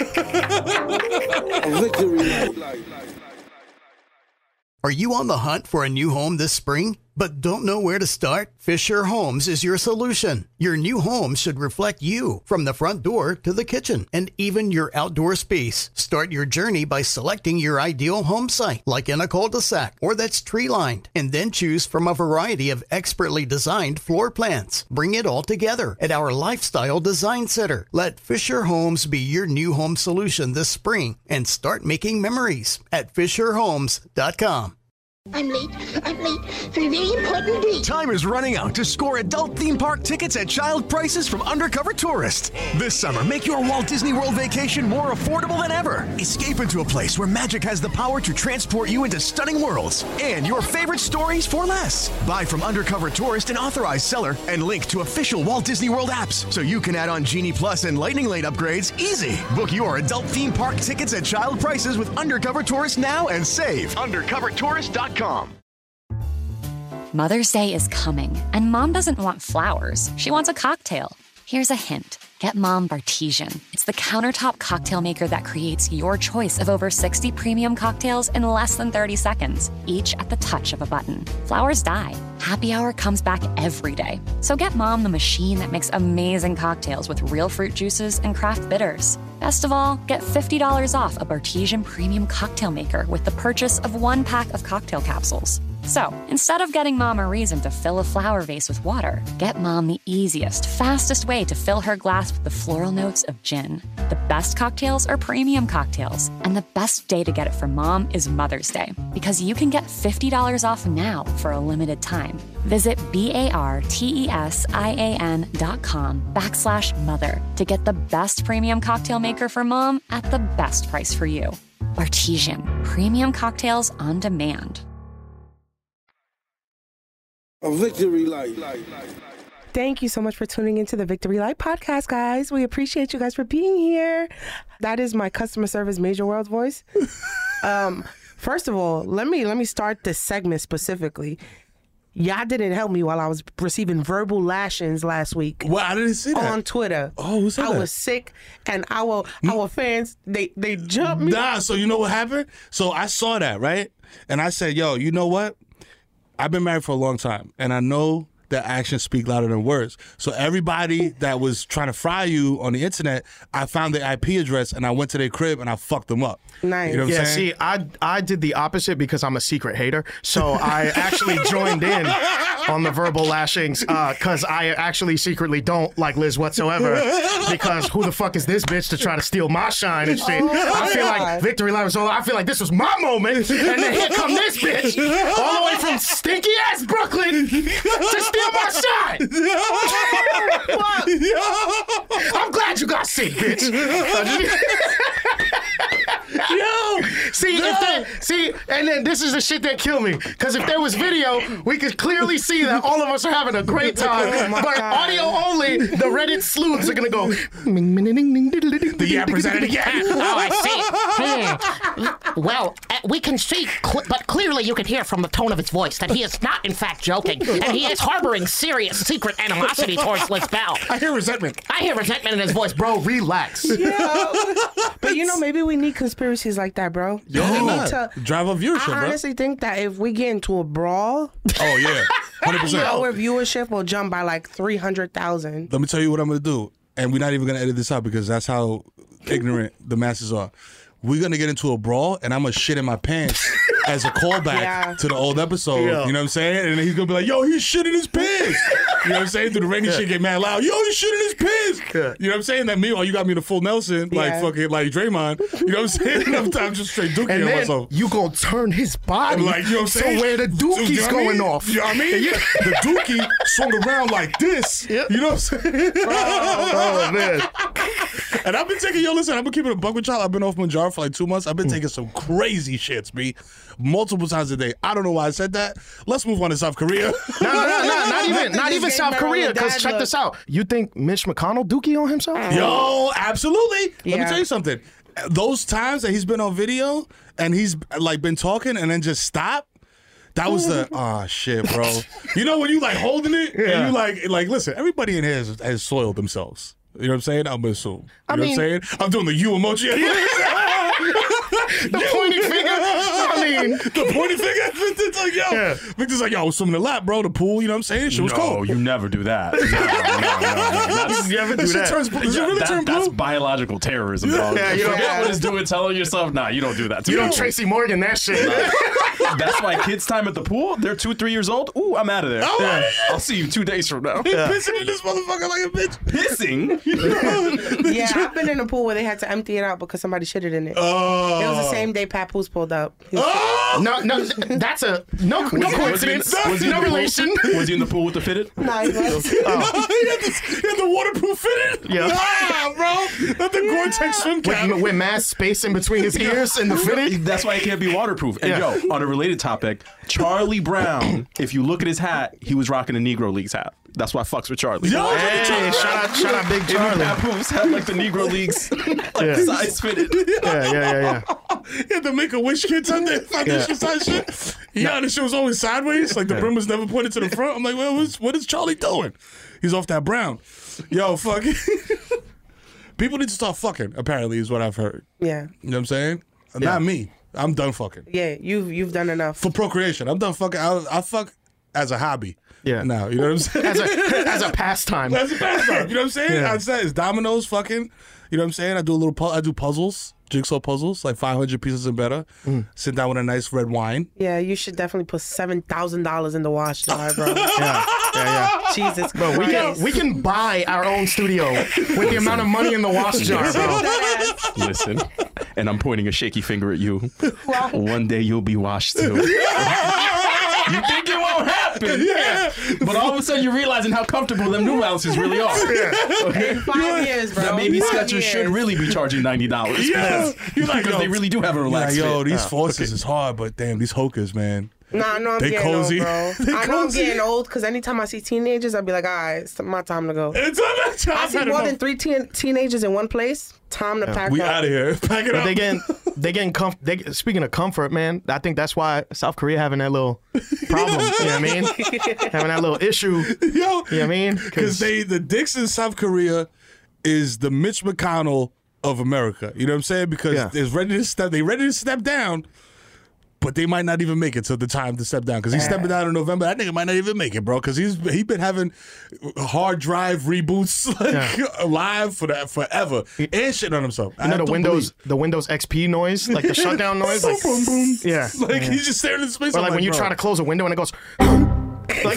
[SPEAKER 1] Are you on the hunt for a new home this spring, but don't know where to start? Fisher Homes is your solution. Your new home should reflect you, from the front door to the kitchen, and even your outdoor space. Start your journey by selecting your ideal home site, like in a cul-de-sac or that's tree-lined, and then choose from a variety of expertly designed floor plans. Bring it all together at our Lifestyle Design Center. Let Fisher Homes be your new home solution this spring and start making memories at FisherHomes.com.
[SPEAKER 3] I'm late for a very important date.
[SPEAKER 4] Time is running out to score adult theme park tickets at child prices from Undercover Tourist. This summer, make your Walt Disney World vacation more affordable than ever. Escape into a place where magic has the power to transport you into stunning worlds and your favorite stories for less. Buy from Undercover Tourist, an authorized seller, and link to official Walt Disney World apps so you can add on Genie Plus and Lightning Lane upgrades easy. Book your adult theme park tickets at child prices with Undercover Tourist now and save. UndercoverTourist.com.
[SPEAKER 12] Mother's Day is coming, and Mom doesn't want flowers. She wants a cocktail. Here's a hint. Get Mom Bartesian. It's the countertop cocktail maker that creates your choice of over 60 premium cocktails in less than 30 seconds, each at the touch of a button. Flowers die. Happy Hour comes back every day. So get Mom the machine that makes amazing cocktails with real fruit juices and craft bitters. Best of all, get $50 off a Bartesian premium cocktail maker with the purchase of 1 pack of cocktail capsules. So, instead of getting Mom a reason to fill a flower vase with water, get Mom the easiest, fastest way to fill her glass with the floral notes of gin. The best cocktails are premium cocktails, and the best day to get it for Mom is Mother's Day, because you can get $50 off now for a limited time. Visit BARTESIAN.com/mother to get the best premium cocktail maker for Mom at the best price for you. Bartesian, premium cocktails on demand.
[SPEAKER 11] A victory light.
[SPEAKER 10] Thank you so much for tuning into the Victory Light podcast, guys. We appreciate you guys for being here. That is my customer service Major World voice. First of all, let me start this segment specifically. Y'all didn't help me while I was receiving verbal lashings last week.
[SPEAKER 5] Well, I didn't see that.
[SPEAKER 10] On Twitter.
[SPEAKER 5] Oh, who said that?
[SPEAKER 10] I was sick, and our fans, they jumped me.
[SPEAKER 5] Nah, so you know what happened? So I saw that, right? And I said, yo, you know what? I've been married for a long time, and I know that actions speak louder than words. So everybody that was trying to fry you on the internet, I found their IP address, and I went to their crib, and I fucked them up.
[SPEAKER 10] Nice.
[SPEAKER 5] You know what I'm saying?
[SPEAKER 6] See, I did the opposite because I'm a secret hater. So I actually joined in on the verbal lashings because I actually secretly don't like Liz whatsoever, because who the fuck is this bitch to try to steal my shine and shit? I feel like Victory Light was all, I feel like this was my moment, and then here come this bitch all the way from stinky ass Brooklyn to steal my shine. I'm glad you got sick, bitch. Yo, see, and then this is the shit that killed me. Because if there was video, we could clearly see that all of us are having a great time. But audio only, the Reddit sleuths are gonna go. The
[SPEAKER 5] yappers at it again.
[SPEAKER 8] Oh, I see. Well, we can see, but clearly you can hear from the tone of his voice that he is not, in fact, joking, and he is harboring serious secret animosity towards Liz Bell.
[SPEAKER 5] I hear resentment.
[SPEAKER 8] In his voice, bro.
[SPEAKER 6] Relax.
[SPEAKER 10] Yeah. But you know, maybe we need conspiracies like that, bro.
[SPEAKER 5] Yo,
[SPEAKER 10] we need to
[SPEAKER 5] drive up viewership, bro.
[SPEAKER 10] I honestly think that if we get into a brawl,
[SPEAKER 5] oh yeah, 100%.
[SPEAKER 10] Our viewership will jump by like 300,000.
[SPEAKER 5] Let me tell you what I'm gonna do, and we're not even gonna edit this out because that's how ignorant the masses are. We're gonna get into a brawl, and I'm gonna shit in my pants as a callback to the old episode.
[SPEAKER 6] Yeah.
[SPEAKER 5] You know what I'm saying? And then he's gonna be like, "Yo, he's shitting his pants." You know what I'm saying? Through the rainy shit, get mad loud. Yo, he's shitting his pants. You know what I'm saying? That meanwhile, you got me the full Nelson, like fucking like Draymond. You know what I'm saying? I'm just straight dookie
[SPEAKER 6] and
[SPEAKER 5] on
[SPEAKER 6] then
[SPEAKER 5] myself.
[SPEAKER 6] You gonna turn his body,
[SPEAKER 5] like, you know what I'm saying?
[SPEAKER 6] So where the dookie's
[SPEAKER 5] you know
[SPEAKER 6] going off.
[SPEAKER 5] You know what I mean? The dookie swung around like this. Yep. You know what I'm saying?
[SPEAKER 6] Oh man.
[SPEAKER 5] And I've been taking, listen, I've been keeping a buck with y'all. I've been off Manjaro for like 2 months. I've been taking some crazy shits, B. Multiple times a day. I don't know why I said that. Let's move on to South Korea.
[SPEAKER 6] Not even South Korea, because check this out. You think Mitch McConnell dookie on himself?
[SPEAKER 5] Yo, absolutely.
[SPEAKER 10] Yeah.
[SPEAKER 5] Let me tell you something. Those times that he's been on video and he's like been talking and then just stop, that was the, oh shit, bro. You know when you like holding it and you like, listen, everybody in here has soiled themselves. You know what I'm saying? I'm gonna assume. You know what I'm saying? I'm doing the you emoji.
[SPEAKER 6] The pointy finger. I mean,
[SPEAKER 5] the pointy finger. Victor's like, yo. Yeah. Victor's like, yo, I was swimming in the lap, bro. The pool, you know what I'm saying? Shit was cold.
[SPEAKER 13] No, you never do that. No.
[SPEAKER 6] You never do that.
[SPEAKER 13] That's biological terrorism, dog. Yeah, you forget what it's doing, telling yourself, nah, you don't do that.
[SPEAKER 6] You don't Tracy Morgan that shit.
[SPEAKER 13] That's why kids' time at the pool, they're 2-3 years old. Ooh, I'm out of there. I'll see you 2 days from now.
[SPEAKER 5] He's pissing in this motherfucker like a bitch.
[SPEAKER 13] Pissing?
[SPEAKER 10] Yeah, I've been in a pool where they had to empty it out because somebody shitted in it.
[SPEAKER 5] Oh.
[SPEAKER 10] It was the same day Papoose pulled up.
[SPEAKER 6] No, that's no coincidence. No relation.
[SPEAKER 13] Was he in the pool with the fitted?
[SPEAKER 10] No, he was.
[SPEAKER 5] He had the waterproof fitted?
[SPEAKER 6] Yeah.
[SPEAKER 5] Bro. Not the Gore-Tex swim cap.
[SPEAKER 6] With mass space in between his ears and the fitted.
[SPEAKER 13] That's why it can't be waterproof. And yo, on a related topic, Charlie Brown, if you look at his hat, he was rocking a Negro Leagues hat. That's why I fucks with Charlie.
[SPEAKER 5] Yo,
[SPEAKER 6] hey, shout out Big Charlie.
[SPEAKER 13] Papoose had like the Negro Leagues size fitted.
[SPEAKER 6] Yeah.
[SPEAKER 5] He had the Make-A-Wish kids on there, financial size shit. Yeah, the shit was always sideways. Like the brim was never pointed to the front. I'm like, well, what is Charlie doing? He's off that brown. Yo, fuck. People need to start fucking, apparently, is what I've heard.
[SPEAKER 10] Yeah.
[SPEAKER 5] You know what I'm saying? Not me. I'm done fucking.
[SPEAKER 10] Yeah, you've done enough.
[SPEAKER 5] For procreation. I'm done fucking. I fuck as a hobby.
[SPEAKER 6] Yeah.
[SPEAKER 5] Now, you know what I'm saying?
[SPEAKER 6] As a pastime.
[SPEAKER 5] As a pastime. You know what I'm saying?
[SPEAKER 6] Yeah.
[SPEAKER 5] I said it's dominoes fucking. You know what I'm saying? I do puzzles, jigsaw puzzles, like 500 pieces and better. Sit down with a nice red wine.
[SPEAKER 10] Yeah, you should definitely put $7,000 in the wash jar, bro.
[SPEAKER 6] Yeah.
[SPEAKER 10] Jesus Christ.
[SPEAKER 6] Bro, we can buy our own studio with the amount of money in the wash jar, bro.
[SPEAKER 13] Listen, and I'm pointing a shaky finger at you. One day you'll be washed too. You think it won't happen, but all of a sudden you're realizing how comfortable them New Balances really are.
[SPEAKER 10] In 5 years, bro.
[SPEAKER 13] That maybe
[SPEAKER 10] 5
[SPEAKER 13] Skechers
[SPEAKER 10] years.
[SPEAKER 13] should really be charging $90.
[SPEAKER 5] Yeah. You're like,
[SPEAKER 13] because they really do have a relaxed fit.
[SPEAKER 5] These forces is hard, but damn, these hokers, man.
[SPEAKER 10] Nah, I know I'm
[SPEAKER 5] They
[SPEAKER 10] getting
[SPEAKER 5] cozy.
[SPEAKER 10] old, bro.
[SPEAKER 5] They
[SPEAKER 10] I know I'm
[SPEAKER 5] cozy.
[SPEAKER 10] getting old because anytime I see teenagers, I'll be like, all right, it's my time to go.
[SPEAKER 5] It's my time.
[SPEAKER 10] I see more than 3 teenagers in one place. Time to pack
[SPEAKER 5] We
[SPEAKER 10] up.
[SPEAKER 5] out of here. Pack it
[SPEAKER 6] But
[SPEAKER 5] up.
[SPEAKER 6] they getting speaking of comfort, man, I think that's why South Korea having that little problem. You know what I mean? Having that little issue.
[SPEAKER 5] Yo,
[SPEAKER 6] You know what I mean?
[SPEAKER 5] because the dicks in South Korea is the Mitch McConnell of America. You know what I'm saying? Because they ready to step down, but they might not even make it till the time to step down. Because he's stepping down in November. That nigga might not even make it, bro. Because he been having hard drive reboots live for that forever and shitting on himself.
[SPEAKER 6] You know the Windows XP noise, like the shutdown noise, like
[SPEAKER 5] boom, boom.
[SPEAKER 6] Yeah,
[SPEAKER 5] Like he's just staring into space.
[SPEAKER 6] or
[SPEAKER 5] I'm
[SPEAKER 6] like when you
[SPEAKER 5] bro.
[SPEAKER 6] try to close a window and it goes. Like,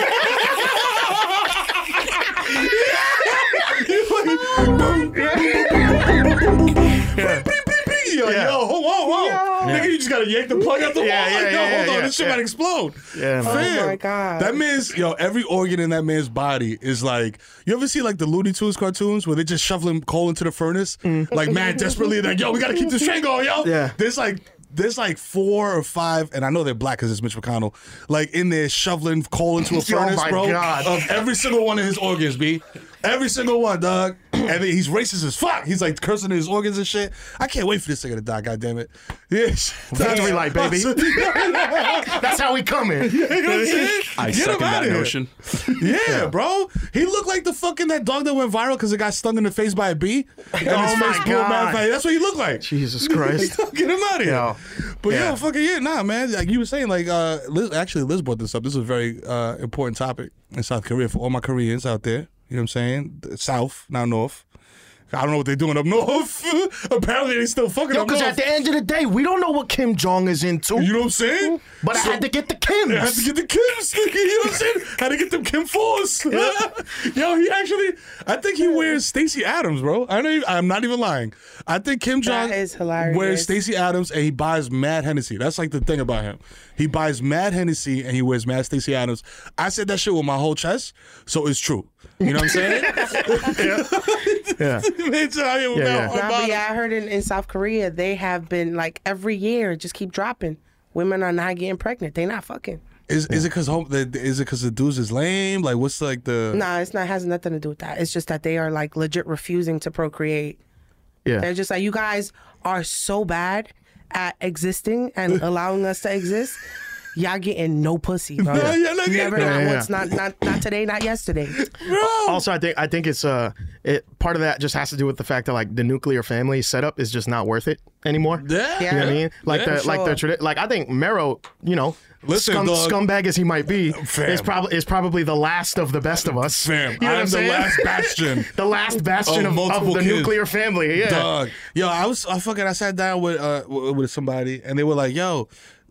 [SPEAKER 5] Yo, whoa. Nigga, you just gotta yank the plug out the wall. Hold on, this shit might explode.
[SPEAKER 6] Yeah, man.
[SPEAKER 10] Oh my God.
[SPEAKER 5] That man's, every organ in that man's body is like, you ever see like the Looney Tunes cartoons where they just shoveling coal into the furnace? Like, man, desperately, like, yo, we gotta keep this train going, yo.
[SPEAKER 6] Yeah.
[SPEAKER 5] There's like 4 or 5, and I know they're black because it's Mitch McConnell, like in there shoveling coal into a furnace,
[SPEAKER 6] my
[SPEAKER 5] bro,
[SPEAKER 6] God.
[SPEAKER 5] of every single one of his organs, B. Every single one, dog. And then he's racist as fuck. He's like cursing his organs and shit. I can't wait for this nigga to die, goddammit. Yeah.
[SPEAKER 6] Victory light, baby. That's how we coming.
[SPEAKER 13] I second that notion.
[SPEAKER 5] Yeah, bro. He looked like the fucking that dog that went viral because it got stung in the face by a bee. And his
[SPEAKER 6] my
[SPEAKER 5] face blew
[SPEAKER 6] God.
[SPEAKER 5] mad fast. That's what he looked like.
[SPEAKER 6] Jesus Christ.
[SPEAKER 5] Get him out of here.
[SPEAKER 6] Yo.
[SPEAKER 5] But nah, man. Like you were saying, like Liz brought this up. This is a very important topic in South Korea for all my Koreans out there. You know what I'm saying? South, now North. I don't know what they're doing up north. Apparently, they still fucking up north.
[SPEAKER 6] Because at the end of the day, we don't know what Kim Jong is into.
[SPEAKER 5] You know what I'm saying?
[SPEAKER 6] But I had to get the Kims.
[SPEAKER 5] I had to get the Kims. You know what I'm saying? Had to get them Kim Fours. Yo, I think he wears Stacey Adams, bro. I'm not even lying. I think Kim Jong
[SPEAKER 10] That is hilarious.
[SPEAKER 5] wears Stacey Adams and he buys mad Hennessy. That's like the thing about him. He buys mad Hennessy and he wears mad Stacey Adams. I said that shit with my whole chest, so it's true. You know what I'm saying?
[SPEAKER 6] Yeah.
[SPEAKER 10] I heard in South Korea, they have been like every year, just keep dropping. Women are not getting pregnant. They not fucking.
[SPEAKER 5] Is it because the dudes is lame? Like, what's like the?
[SPEAKER 10] Nah, it's not. Has nothing to do with that. It's just that they are like legit refusing to procreate.
[SPEAKER 6] Yeah.
[SPEAKER 10] They're just like, you guys are so bad at existing and allowing us to exist. Y'all getting no pussy, bro. Never, not once, not today, not yesterday.
[SPEAKER 6] Also, I think it's part of that just has to do with the fact that like the nuclear family setup is just not worth it anymore.
[SPEAKER 5] Yeah.
[SPEAKER 6] You know what I mean? Like I think Mero,
[SPEAKER 5] Listen,
[SPEAKER 6] scumbag as he might be,
[SPEAKER 5] Fam.
[SPEAKER 6] is probably the last of the best of us.
[SPEAKER 5] Fam,
[SPEAKER 6] You know what
[SPEAKER 5] I'm
[SPEAKER 6] I'm
[SPEAKER 5] the
[SPEAKER 6] saying?
[SPEAKER 5] last bastion.
[SPEAKER 6] The last bastion
[SPEAKER 5] Of
[SPEAKER 6] of
[SPEAKER 5] multiple
[SPEAKER 6] the
[SPEAKER 5] kids.
[SPEAKER 6] nuclear family. Yeah.
[SPEAKER 5] Dog. Yo, I sat down with somebody and they were like, yo,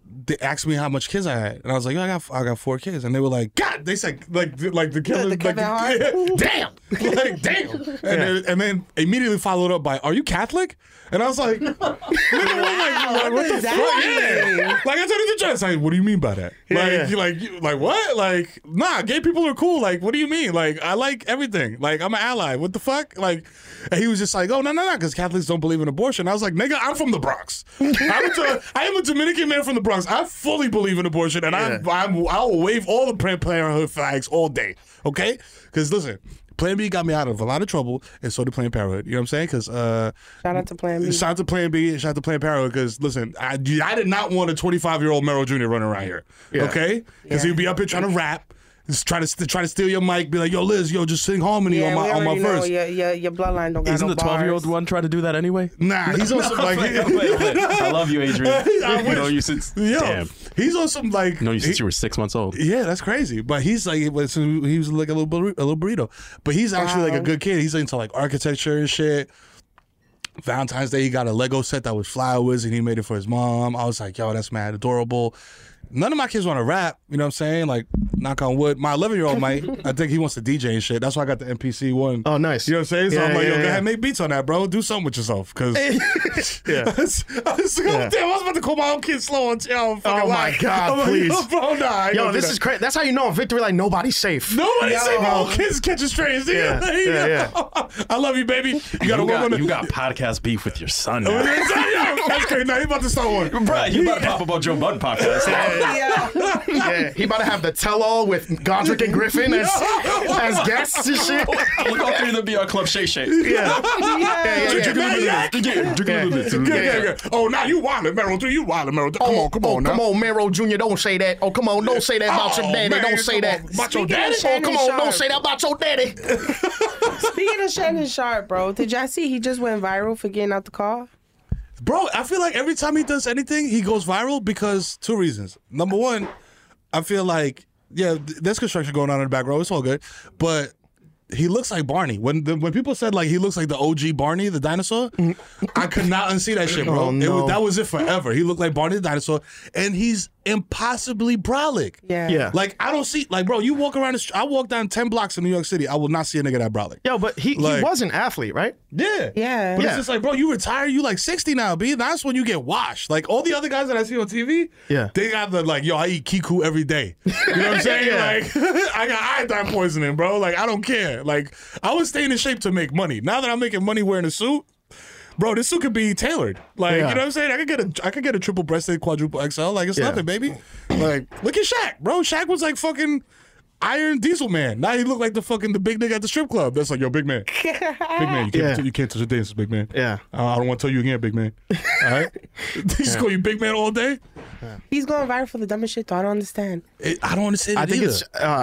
[SPEAKER 5] they asked me how much kids I had, and I was like, yo, I got 4 kids, and they were like, God, they said like the killer,
[SPEAKER 10] the Kevin Hart.
[SPEAKER 5] damn, like damn, and then immediately followed up by, are you Catholic? And I was like, what the fuck? Yeah. Like I told the judge, like, what do you mean by that? Like what? Like, nah, gay people are cool. Like, what do you mean? Like, I like everything. Like, I'm an ally. What the fuck? Like, and he was just like, oh no, because Catholics don't believe in abortion. I was like, nigga, I'm from the Bronx. I am a Dominican man from the Bronx. I fully believe in abortion, and I will wave all the Planned Parenthood flags all day. Okay? Because listen. Plan B got me out of a lot of trouble, and so did Planned Parenthood. You know what I'm saying? Because
[SPEAKER 10] shout out to Plan B.
[SPEAKER 5] Shout out to Plan B. Shout out to Planned Parenthood. Because listen, I did not want a 25-year-old Merrill Jr. running around here. Yeah. Okay? Because he'd be up here trying to rap. Just try to steal your mic, be like, yo, Liz, yo, just sing harmony on my verse.
[SPEAKER 10] Your bloodline don't got
[SPEAKER 13] Isn't
[SPEAKER 10] no
[SPEAKER 13] the 12-year-old one try to do that anyway?
[SPEAKER 5] Nah, he's on some like.
[SPEAKER 13] I love you, Adrian. I know you since. Damn.
[SPEAKER 5] He's on some like.
[SPEAKER 13] Know you since you were 6 months old.
[SPEAKER 5] Yeah, that's crazy. But he's like, he was like a little burrito. But he's actually like a good kid. He's into like architecture and shit. Valentine's Day, he got a Lego set that was flowers, and he made it for his mom. I was like, yo, that's mad adorable. None of my kids want to rap, you know what I'm saying? Like, knock on wood. My 11-year-old might. I think he wants to DJ and shit. That's why I got the MPC one.
[SPEAKER 6] Oh, nice.
[SPEAKER 5] You know what I'm saying? So I'm like, yo, go ahead, make beats on that, bro. Do something with yourself. Because
[SPEAKER 6] yeah.
[SPEAKER 5] I was about to call my own kid slow on fucking
[SPEAKER 6] oh, my God, please.
[SPEAKER 5] Like, bro, nah,
[SPEAKER 6] yo, this is crazy. That's how you know in victory, like, nobody's safe.
[SPEAKER 5] Nobody's safe. My own kids catching strays. Yeah. I love you, baby. You got
[SPEAKER 13] podcast beef with your son
[SPEAKER 5] now. That's crazy. Now he about to start one.
[SPEAKER 13] Bro, you about to pop up on Joe Budden podcast.
[SPEAKER 6] Yeah, he about to have the tell-all with Godric and Griffin as guests and shit.
[SPEAKER 13] Look how three of them be on Club Shay Shay.
[SPEAKER 6] Yeah.
[SPEAKER 5] Oh, now you wildin', Merrill. You wildin', Merrill. Come on now.
[SPEAKER 6] Come on, Merrill Jr., don't say that. Oh, come on, don't say that about your daddy. Don't say that.
[SPEAKER 5] About your daddy?
[SPEAKER 6] Oh, come on, don't say that about your daddy.
[SPEAKER 10] Speaking of Shannon Sharpe, bro, did y'all see he just went viral for getting out the car?
[SPEAKER 5] Bro, I feel like every time he does anything, he goes viral because 2 reasons. Number one, I feel like, there's construction going on in the back row. It's all good. But he looks like Barney. When people said like he looks like the OG Barney, the dinosaur, I could not unsee that shit, bro.
[SPEAKER 6] Oh, no.
[SPEAKER 5] That was it forever. He looked like Barney the dinosaur, and he's impossibly brolic.
[SPEAKER 10] Yeah.
[SPEAKER 5] Like I don't see bro. You walk around the street. I walk down 10 blocks in New York City. I will not see a nigga that brolic.
[SPEAKER 6] Yo, but he was an athlete, right?
[SPEAKER 10] Yeah.
[SPEAKER 5] But it's just like, bro, you retire. You like 60 now, B. That's when you get washed. Like all the other guys that I see on TV, they got the like, yo, I eat Kiku every day. You know what I'm saying? Like I got iodine poisoning, bro. Like I don't care. Like I was staying in shape to make money. Now that I'm making money wearing a suit, bro, this suit could be tailored. Like, you know what I'm saying? I could get a triple breasted quadruple XL. Like it's nothing, baby. Like, look at Shaq, bro. Shaq was like fucking Iron Diesel Man. Now he look like the big nigga at the strip club. That's like, yo, big man. Big man, you can't touch the dances, big man.
[SPEAKER 6] Yeah.
[SPEAKER 5] I don't want to tell you again, big man. All right? He just call you big man all day?
[SPEAKER 10] He's going viral for the dumbest shit, though. I don't understand.
[SPEAKER 5] I don't understand
[SPEAKER 6] I think
[SPEAKER 5] either.
[SPEAKER 6] it's...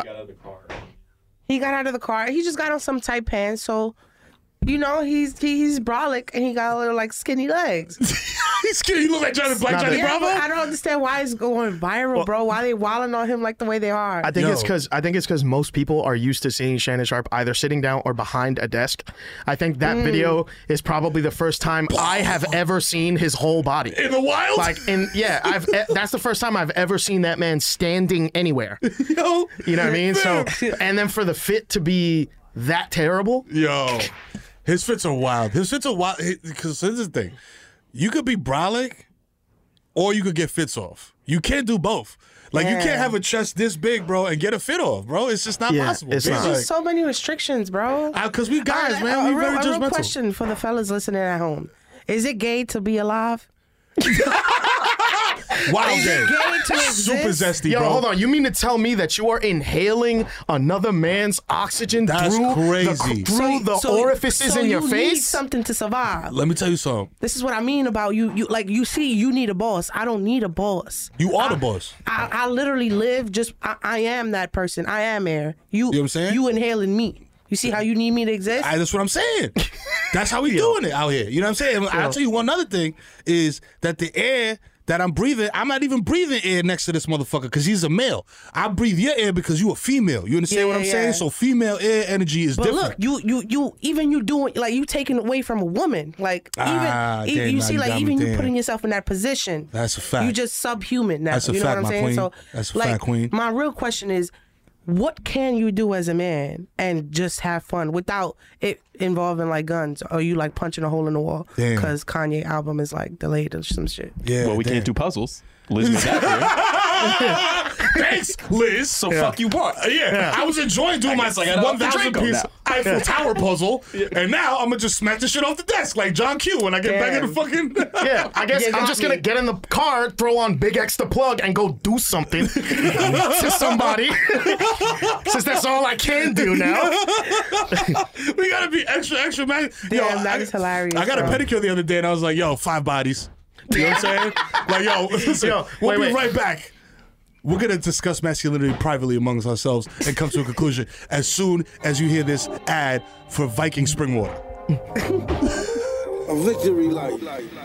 [SPEAKER 10] He got out of the car. He just got on some tight pants, so... You know, he's brolic and he got a little like skinny legs.
[SPEAKER 5] He's skinny. He look like Johnny Bravo.
[SPEAKER 10] I don't understand why it's going viral, bro. Why they wilding on him like the way they are?
[SPEAKER 6] I think it's because most people are used to seeing Shannon Sharpe either sitting down or behind a desk. I think that video is probably the first time I have ever seen his whole body
[SPEAKER 5] in the wild.
[SPEAKER 6] Like that's the first time I've ever seen that man standing anywhere.
[SPEAKER 5] Yo,
[SPEAKER 6] you know what I mean? So and then for the fit to be that terrible,
[SPEAKER 5] yo. His fits are wild. Because here's the thing. You could be brolic or you could get fits off. You can't do both. Like, you can't have a chest this big, bro, and get a fit off, bro. It's just not possible.
[SPEAKER 6] It's
[SPEAKER 10] There's just so many restrictions, bro.
[SPEAKER 5] Because we guys, man. We're very judgmental.
[SPEAKER 10] A real question for the fellas listening at home. Is it gay to be alive?
[SPEAKER 5] Wild
[SPEAKER 10] Is
[SPEAKER 5] gay.
[SPEAKER 10] it gay to
[SPEAKER 5] Super
[SPEAKER 10] exist?
[SPEAKER 5] zesty, bro.
[SPEAKER 6] Yo, hold on. You mean to tell me that you are inhaling another man's oxygen through the orifices in your face?
[SPEAKER 10] You need something to survive.
[SPEAKER 5] Let me tell you something.
[SPEAKER 10] This is what I mean about you. You see, you need a boss. I don't need a boss.
[SPEAKER 5] You are the boss.
[SPEAKER 10] I literally live I am that person. I am air. You know what I'm saying? You inhaling me. You see how you need me to exist?
[SPEAKER 5] That's what I'm saying. That's how we doing it out here. You know what I'm saying? I'll tell you one other thing is that the air that I'm breathing. I'm not even breathing air next to this motherfucker because he's a male. I breathe your air because you a female. You understand what I'm saying? So female air energy is different.
[SPEAKER 10] Look, you doing like you taking away from a woman. Like even you putting yourself in that position.
[SPEAKER 5] That's a fact.
[SPEAKER 10] You just subhuman now.
[SPEAKER 5] That's a
[SPEAKER 10] you know
[SPEAKER 5] fact,
[SPEAKER 10] what I'm
[SPEAKER 5] my
[SPEAKER 10] saying?
[SPEAKER 5] queen.
[SPEAKER 10] So
[SPEAKER 5] That's a fact, queen.
[SPEAKER 10] My real question is, what can you do as a man and just have fun without it involving like guns or you like punching a hole in the wall because Kanye album is like delayed or some shit?
[SPEAKER 13] Yeah, well, we can't do puzzles. Liz made that clear.
[SPEAKER 5] Thanks, Liz.
[SPEAKER 13] So fuck you what?
[SPEAKER 5] I was enjoying doing my 1,000 piece Eiffel Tower puzzle, and now I'm gonna just smack the shit off the desk like John Q when I get back in the fucking.
[SPEAKER 6] I guess I'm just gonna get in the car, throw on Big X the Plug, and go do something to somebody. Since that's all I can do now.
[SPEAKER 5] We gotta be extra, man.
[SPEAKER 10] Damn, that is hilarious.
[SPEAKER 5] I got a pedicure the other day, and I was like, "Yo, 5 bodies." You know what I'm saying? Like, yo, listen, we'll be right back. We're going to discuss masculinity privately amongst ourselves and come to a conclusion as soon as you hear this ad for Viking Spring Water.
[SPEAKER 11] A victory light.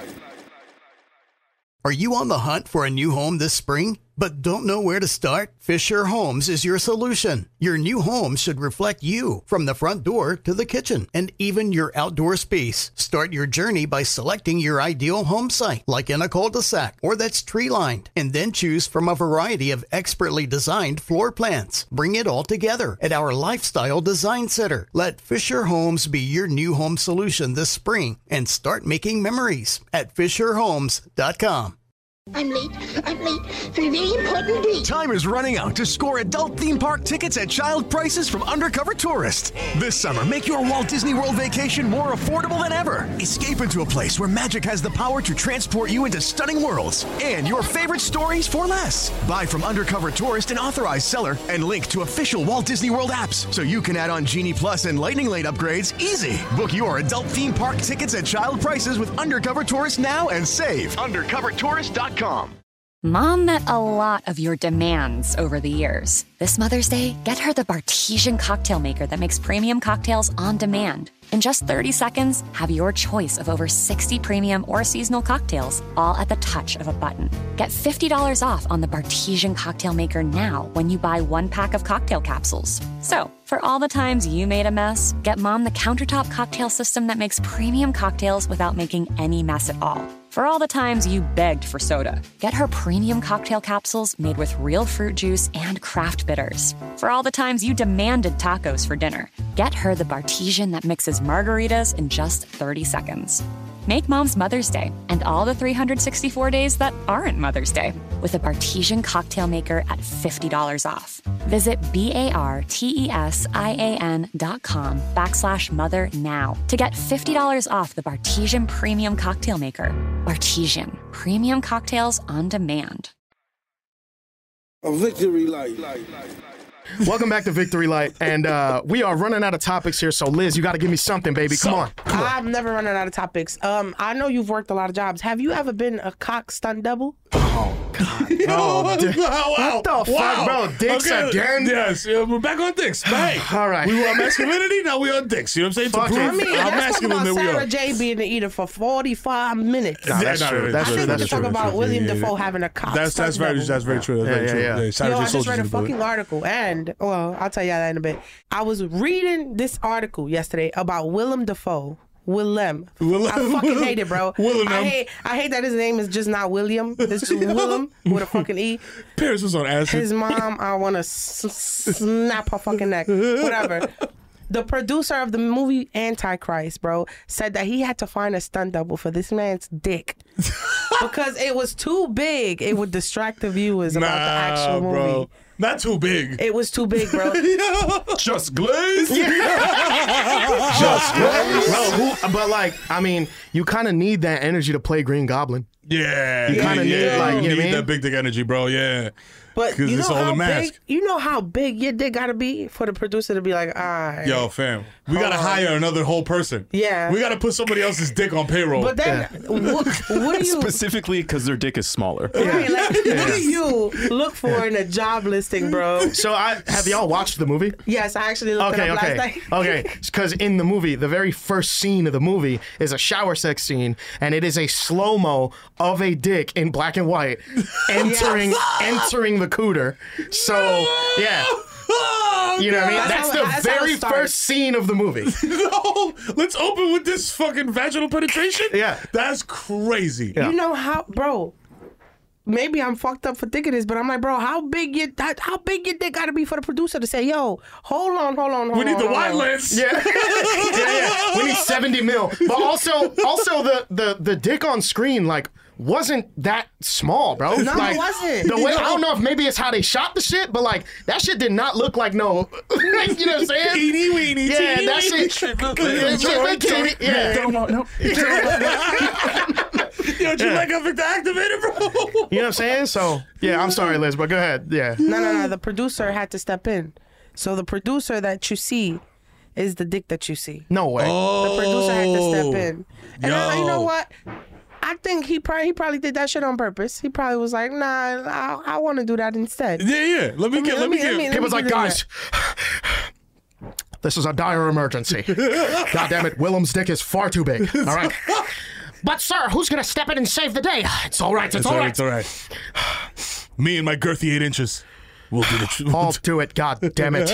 [SPEAKER 1] Are you on the hunt for a new home this spring, but don't know where to start? Fisher Homes is your solution. Your new home should reflect you, from the front door to the kitchen, and even your outdoor space. Start your journey by selecting your ideal home site, like in a cul-de-sac or that's tree-lined, and then choose from a variety of expertly designed floor plans. Bring it all together at our Lifestyle Design Center. Let Fisher Homes be your new home solution this spring and start making memories at FisherHomes.com.
[SPEAKER 3] I'm late for a very important date.
[SPEAKER 4] Time is running out to score adult theme park tickets at child prices from Undercover Tourist. This summer, make your Walt Disney World vacation more affordable than ever. Escape into a place where magic has the power to transport you into stunning worlds and your favorite stories for less. Buy from Undercover Tourist, an authorized seller, and link to official Walt Disney World apps so you can add on Genie Plus and Lightning Lane upgrades easy. Book your adult theme park tickets at child prices with Undercover Tourist now and save. UndercoverTourist.com.
[SPEAKER 12] Mom met a lot of your demands over the years. This Mother's Day, get her the Bartesian cocktail maker that makes premium cocktails on demand. In just 30 seconds, have your choice of over 60 premium or seasonal cocktails, all at the touch of a button. Get $50 off on the Bartesian cocktail maker now when you buy 1 pack of cocktail capsules. So, for all the times you made a mess, get Mom the countertop cocktail system that makes premium cocktails without making any mess at all. For all the times you begged for soda, get her premium cocktail capsules made with real fruit juice and craft bitters. For all the times you demanded tacos for dinner, get her the Bartesian that mixes margaritas in just 30 seconds. Make Mom's Mother's Day and all the 364 days that aren't Mother's Day with a Bartesian cocktail maker at $50 off. Visit BARTESIAN.com/mother now to get $50 off the Bartesian Premium Cocktail Maker. Bartesian, premium cocktails on demand.
[SPEAKER 11] A victory light.
[SPEAKER 6] Welcome back to Victory Light, and we are running out of topics here. So, Liz, you got to give me something, baby. Come on.
[SPEAKER 10] I'm never running out of topics. I know you've worked a lot of jobs. Have you ever been a cock stunt double?
[SPEAKER 6] Oh God! What the fuck, bro? Dicks again?
[SPEAKER 5] Yes, we're back on dicks. Hey,
[SPEAKER 6] all right.
[SPEAKER 5] We were on masculinity, now we're on dicks. You know what I'm saying?
[SPEAKER 10] I mean, let's talk about Sarah J being the eater for 45 minutes.
[SPEAKER 6] No, that's true. That's true.
[SPEAKER 10] Let's talk about William Dafoe having a cock stunt double.
[SPEAKER 5] That's very true.
[SPEAKER 10] Yo, I just read a fucking article, and well, I'll tell you that in a bit. I was reading this article yesterday about Willem Dafoe. Willem. I fucking hate it, bro. I hate that his name is just not William. It's just Willem with a fucking E.
[SPEAKER 5] Paris was on acid.
[SPEAKER 10] His mom, I want to snap her fucking neck. Whatever. The producer of the movie Antichrist, bro, said that he had to find a stunt double for this man's dick because it was too big. It would distract the viewers about the actual movie.
[SPEAKER 5] Bro. Not too big.
[SPEAKER 10] It was too big, bro.
[SPEAKER 13] Just glaze.
[SPEAKER 6] Just glaze. Bro, but like, I mean, you kind of need that energy to play Green Goblin.
[SPEAKER 5] Yeah.
[SPEAKER 6] You kind of need, like, you
[SPEAKER 5] need that big dick energy, bro. Yeah.
[SPEAKER 10] But you know,
[SPEAKER 5] how
[SPEAKER 10] big, you know how big your dick gotta be for the producer to be like, all right.
[SPEAKER 5] Yo, fam, we gotta hire another whole person.
[SPEAKER 10] Yeah.
[SPEAKER 5] We gotta put somebody else's dick on payroll.
[SPEAKER 10] But then, what do you...
[SPEAKER 13] Specifically because their dick is smaller.
[SPEAKER 10] Right, like, what do you look for in a job listing, bro?
[SPEAKER 6] So have y'all watched the movie?
[SPEAKER 10] Yes, I actually looked it up last night.
[SPEAKER 6] Okay, because in the movie, the very first scene of the movie is a shower sex scene, and it is a slow-mo of a dick in black and white entering the cooter. So yeah. You know what I mean? That's the very first scene of the movie.
[SPEAKER 5] No, let's open with this fucking vaginal penetration.
[SPEAKER 6] Yeah.
[SPEAKER 5] That's crazy.
[SPEAKER 10] You know how, bro? Maybe I'm fucked up for thinking this, but I'm like, bro, how big your dick gotta be for the producer to say, yo, hold on.
[SPEAKER 5] We need the wide lens.
[SPEAKER 6] Yeah. yeah. We need 70 mil. But also the dick on screen, like, wasn't that small, bro.
[SPEAKER 10] No,
[SPEAKER 6] like,
[SPEAKER 10] it wasn't.
[SPEAKER 6] The way, I don't know if maybe it's how they shot the shit, but like that shit did not look like no. You know what I'm saying?
[SPEAKER 5] Teeny weeny.
[SPEAKER 6] Yeah,
[SPEAKER 5] teeny
[SPEAKER 6] that
[SPEAKER 5] weeny.
[SPEAKER 6] shit. Yeah.
[SPEAKER 13] No.
[SPEAKER 5] Yo, you like a Victor activated, bro?
[SPEAKER 6] You know what I'm saying? So yeah, I'm sorry, Liz, but go ahead. Yeah.
[SPEAKER 10] No. The producer had to step in. So the producer that you see is the dick that you see.
[SPEAKER 6] No way.
[SPEAKER 10] The producer had to step in. And you know what? I think he probably did that shit on purpose. He probably was like, nah, I want to do that instead.
[SPEAKER 5] Yeah. Let me get.
[SPEAKER 6] He was like, guys, this is a dire emergency. God damn it, Willem's dick is far too big. All right.
[SPEAKER 8] But sir, who's gonna step in and save the day? It's all right. It's all right.
[SPEAKER 5] It's all right. Me and my girthy 8 inches. We'll do the.
[SPEAKER 6] I'll do it. God damn it.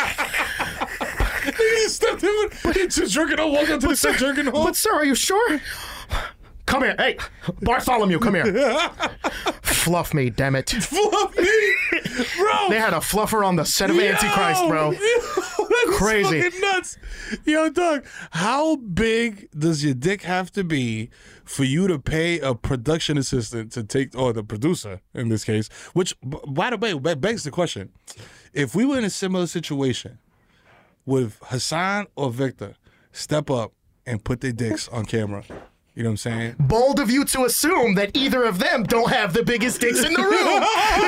[SPEAKER 5] He stepped in. Just jerking off. Walk up to the set jerking off.
[SPEAKER 6] But sir, are you sure? Come here. Hey, Bartholomew, come here. Fluff me, damn it.
[SPEAKER 5] Fluff me? Bro.
[SPEAKER 6] They had a fluffer on the set of Antichrist, bro.
[SPEAKER 5] That's
[SPEAKER 6] crazy.
[SPEAKER 5] Fucking nuts. Yo, Doug, how big does your dick have to be for you to pay a production assistant to take, or the producer in this case, which, by the way, begs the question. If we were in a similar situation, would Hassan or Victor step up and put their dicks on camera? You know what I'm saying?
[SPEAKER 6] Bold of you to assume that either of them don't have the biggest dicks in the room.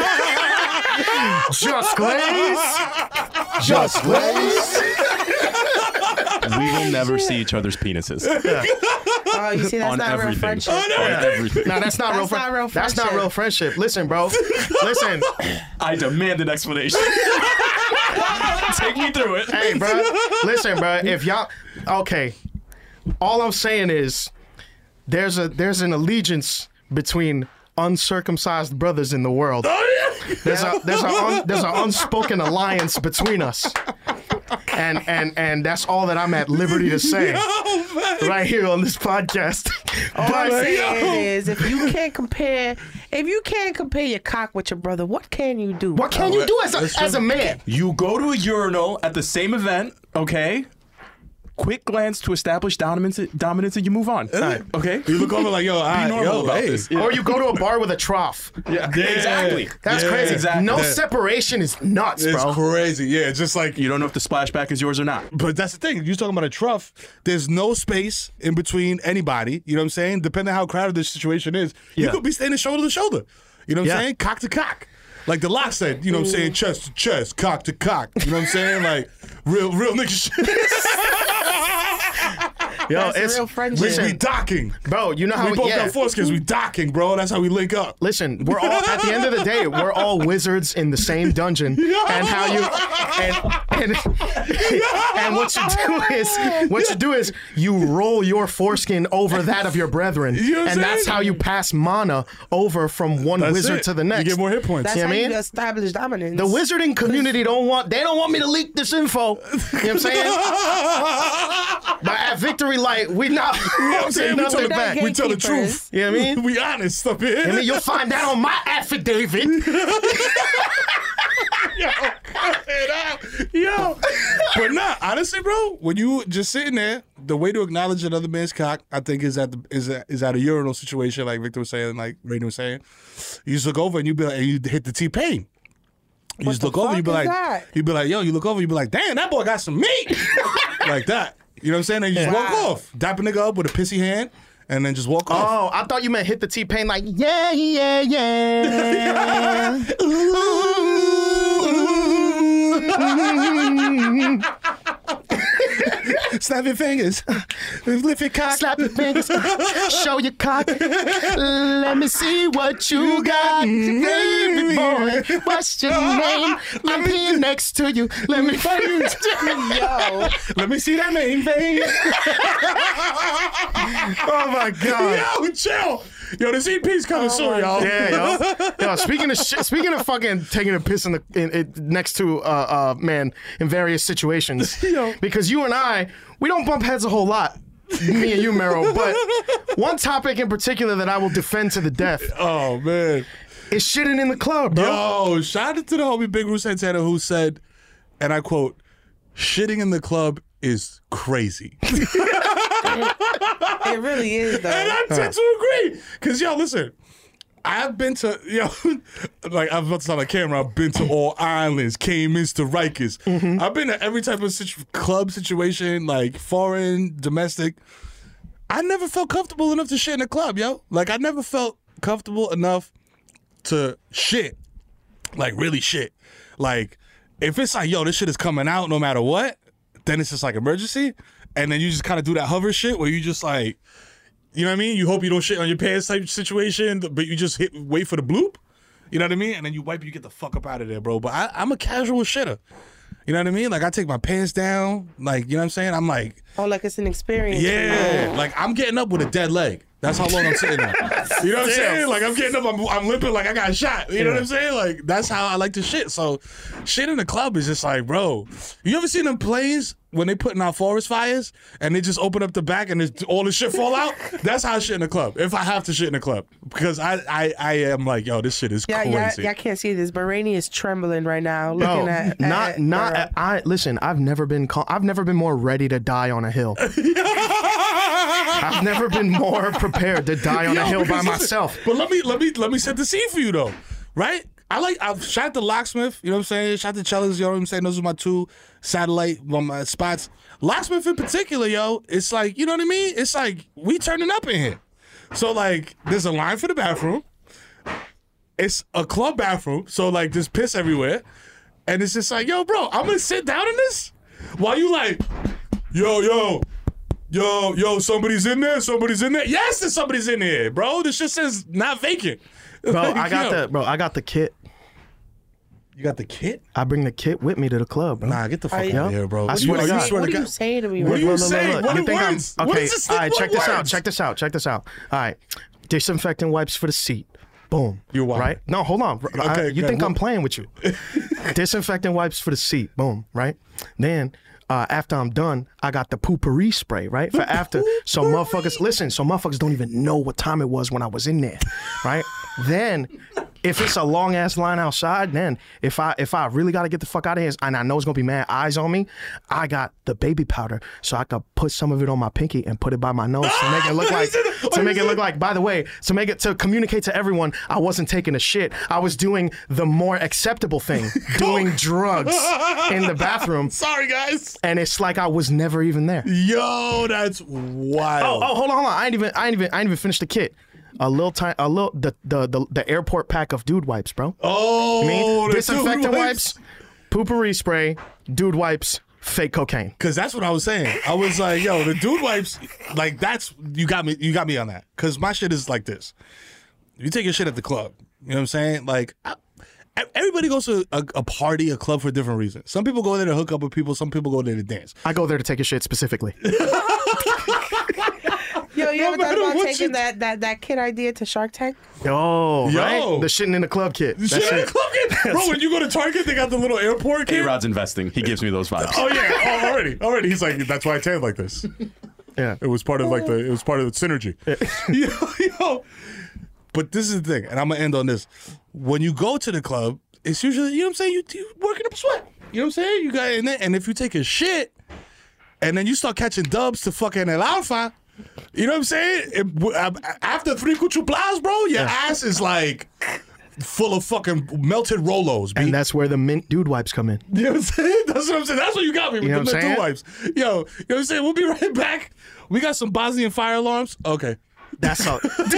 [SPEAKER 6] Just Glaze. Just Glaze.
[SPEAKER 13] We will never see each other's penises.
[SPEAKER 10] Oh, you see, that's
[SPEAKER 13] on
[SPEAKER 10] not
[SPEAKER 13] everything.
[SPEAKER 10] real friendship.
[SPEAKER 13] On everything.
[SPEAKER 6] No, that's not real friendship. That's not real friendship. Listen, bro. Listen.
[SPEAKER 13] I demand an explanation. Take me through it.
[SPEAKER 6] Hey, bro. Listen, bro. If y'all... Okay. All I'm saying is there's an allegiance between uncircumcised brothers in the world.
[SPEAKER 5] Oh, yeah.
[SPEAKER 6] There's an unspoken alliance between us. And that's all that I'm at liberty to say right here on this podcast.
[SPEAKER 10] All I'm saying is, if you can't compare your cock with your brother, what can you do?
[SPEAKER 6] What can you do as a man?
[SPEAKER 13] You go to a urinal at the same event, okay? Quick glance to establish dominance, and you move on. Okay?
[SPEAKER 5] You look over like, yo,
[SPEAKER 13] be normal about this.
[SPEAKER 6] Or you go to a bar with a trough.
[SPEAKER 13] Yeah. Exactly.
[SPEAKER 6] That's crazy.
[SPEAKER 13] Exactly.
[SPEAKER 6] No separation is nuts, bro.
[SPEAKER 5] It's crazy. Yeah, just like...
[SPEAKER 13] You don't know if the splashback is yours or not.
[SPEAKER 5] But that's the thing. You're talking about a trough. There's no space in between anybody. You know what I'm saying? Depending on how crowded the situation is. You could be standing shoulder to shoulder. You know what I'm saying? Cock to cock. Like the Lock said, you know what I'm saying? Chest to chest, cock to cock. You know what I'm saying? Like, real nigga shit.
[SPEAKER 6] Yo,
[SPEAKER 10] it's real friendship.
[SPEAKER 5] We docking.
[SPEAKER 6] Bro, you know how
[SPEAKER 5] we both got foreskins. We docking, bro. That's how we link up.
[SPEAKER 6] Listen, we're all at the end of the day, we're all wizards in the same dungeon. And how you and what you do is you roll your foreskin over that of your brethren.
[SPEAKER 5] You know what I'm
[SPEAKER 6] and that's
[SPEAKER 5] saying?
[SPEAKER 6] how you pass mana over from one wizard to the next.
[SPEAKER 5] You get more hit points.
[SPEAKER 10] That's how you establish dominance.
[SPEAKER 6] The wizarding community don't want me to leak this info. You know what I'm saying? But at Victory Light, we not say nothing back.
[SPEAKER 5] We tell the truth.
[SPEAKER 6] You know what I mean?
[SPEAKER 5] We honest up here.
[SPEAKER 6] I mean, you'll find that on my affidavit.
[SPEAKER 5] Yo. But nah, honestly, bro, when you just sitting there, the way to acknowledge another man's cock, I think is at a urinal situation, like Victor was saying, like Raina was saying. You just look over and you be like, and you hit the T-Pain. You just look over, you be like, yo, you look over, you be like, damn, that boy got some meat. Like that. You know what I'm saying? And you just walk off. Dap a nigga up with a pissy hand, and then just walk off.
[SPEAKER 6] Oh, I thought you meant hit the T-Pain like, yeah.
[SPEAKER 5] Snap your fingers. Lift your cock.
[SPEAKER 6] Slap your fingers. Show your cock. Let me see what you got. Baby boy, what's your name? I'm here next to you. Let me
[SPEAKER 10] Yo.
[SPEAKER 5] Let me see that name, baby.
[SPEAKER 6] Oh my God.
[SPEAKER 5] Yo, chill. Yo, this EP's coming soon, y'all.
[SPEAKER 6] Yeah, yo. Speaking of fucking taking a piss in next to man in various situations, because you and I, we don't bump heads a whole lot. Me and you, Mero, but one topic in particular that I will defend to the death.
[SPEAKER 5] Oh man,
[SPEAKER 6] is shitting in the club, bro.
[SPEAKER 5] Yo, shout out to the homie Big Ru Santana who said, and I quote, "Shitting in the club is crazy."
[SPEAKER 10] It really is, though.
[SPEAKER 5] And I tend to agree, cause yo, listen. I've been to, like I'm about to sound like camera. I've been to all islands, Caymans to Rikers. Mm-hmm. I've been to every type of club situation, like foreign, domestic. I never felt comfortable enough to shit in a club, yo. Like I never felt comfortable enough to shit, like really shit. Like if it's like, yo, this shit is coming out no matter what, then it's just like emergency, and then you just kind of do that hover shit where you just like. You know what I mean? You hope you don't shit on your pants type situation, but you just wait for the bloop. You know what I mean? And then you wipe, you get the fuck up out of there, bro. But I'm a casual shitter. You know what I mean? Like I take my pants down. Like, you know what I'm saying? I'm like...
[SPEAKER 10] Oh, like it's an experience.
[SPEAKER 5] Yeah. Like I'm getting up with a dead leg. That's how long I'm sitting there. You know what I'm saying? Like I'm getting up, I'm limping like I got shot. You know what I'm saying? Like that's how I like to shit. So shit in the club is just like, bro, you ever seen them planes when they putting out forest fires and they just open up the back and all the shit fall out? That's how I shit in the club. If I have to shit in the club. Because I am like, yo, this shit is crazy.
[SPEAKER 10] Yeah, I can't see this, but Rainey is trembling right now looking at
[SPEAKER 6] listen, I've never been more ready to die on a hill. I've never been more prepared to die on a hill by myself.
[SPEAKER 5] But let me set the scene for you though, right? I've shot the Locksmith, you know what I'm saying? Shot the Cellas, you know what I'm saying? Those are my two satellite spots. Locksmith in particular, yo, it's like, you know what I mean? It's like we turning up in here. So like there's a line for the bathroom. It's a club bathroom, so like there's piss everywhere. And it's just like, yo, bro, I'm gonna sit down in this while you like, yo, somebody's in there? Yes, there's somebody's in there, bro. This shit says not vacant.
[SPEAKER 6] Bro, like, I got the kit.
[SPEAKER 5] You got the kit?
[SPEAKER 6] I bring the kit with me to the club, bro.
[SPEAKER 5] Nah, get the fuck out of here, bro.
[SPEAKER 6] I swear to God.
[SPEAKER 10] What are you saying to me?
[SPEAKER 5] What are you saying? What
[SPEAKER 6] Okay,
[SPEAKER 5] what is this?
[SPEAKER 6] All right, check this out. All right, disinfectant wipes for the seat. Boom.
[SPEAKER 5] You're wild.
[SPEAKER 6] Right? No, hold on.
[SPEAKER 5] Okay,
[SPEAKER 6] you think I'm playing with you. Disinfectant wipes for the seat. Boom. Right? Then, after I'm done, I got the poopery spray, right? For after. So motherfuckers don't even know what time it was when I was in there. Right? Then, if it's a long ass line outside, then if I really gotta get the fuck out of here and I know it's gonna be mad eyes on me, I got the baby powder so I could put some of it on my pinky and put it by my nose to make it look like by the way, to communicate to everyone I wasn't taking a shit. I was doing the more acceptable thing, doing drugs in the bathroom.
[SPEAKER 5] Sorry guys.
[SPEAKER 6] And it's like I was never even there.
[SPEAKER 5] Yo, that's wild.
[SPEAKER 6] Oh, hold on. I ain't even finished the kit. The airport pack of dude wipes, bro.
[SPEAKER 5] Oh,
[SPEAKER 6] you mean disinfectant wipes, poopery spray, dude wipes, fake cocaine.
[SPEAKER 5] Cause that's what I was saying. I was like, yo, the dude wipes, like that's you got me on that. Cause my shit is like this. You take your shit at the club. You know what I'm saying? Like everybody goes to a party, a club for different reasons. Some people go there to hook up with people. Some people go there to dance.
[SPEAKER 6] I go there to take a shit specifically.
[SPEAKER 10] Yo, you ever thought about taking that kid idea to Shark Tank?
[SPEAKER 6] Right? The shitting in the club kit.
[SPEAKER 5] Shitting in the club kit? Bro, when you go to Target, they got the little airport kit.
[SPEAKER 13] A-Rod's investing. He gives me those vibes.
[SPEAKER 5] Oh, yeah. Already. He's like, that's why I tan like this.
[SPEAKER 6] Yeah.
[SPEAKER 5] It was part of the synergy. Yo. But this is the thing, and I'm going to end on this. When you go to the club, it's usually, you know what I'm saying, you working up a sweat. You know what I'm saying? You got in there, and if you take a shit, and then you start catching dubs to fucking El Alfa, you know what I'm saying? After 3 cuchuplas, bro, your ass is like full of fucking melted Rolos.
[SPEAKER 6] And that's where the mint dude wipes come in.
[SPEAKER 5] You know what I'm saying? That's what I'm saying. That's what you got me with the mint dude wipes. Yo, you know what I'm saying? We'll be right back. We got some Bosnian fire alarms. Okay.
[SPEAKER 6] That's all.
[SPEAKER 10] Bosnian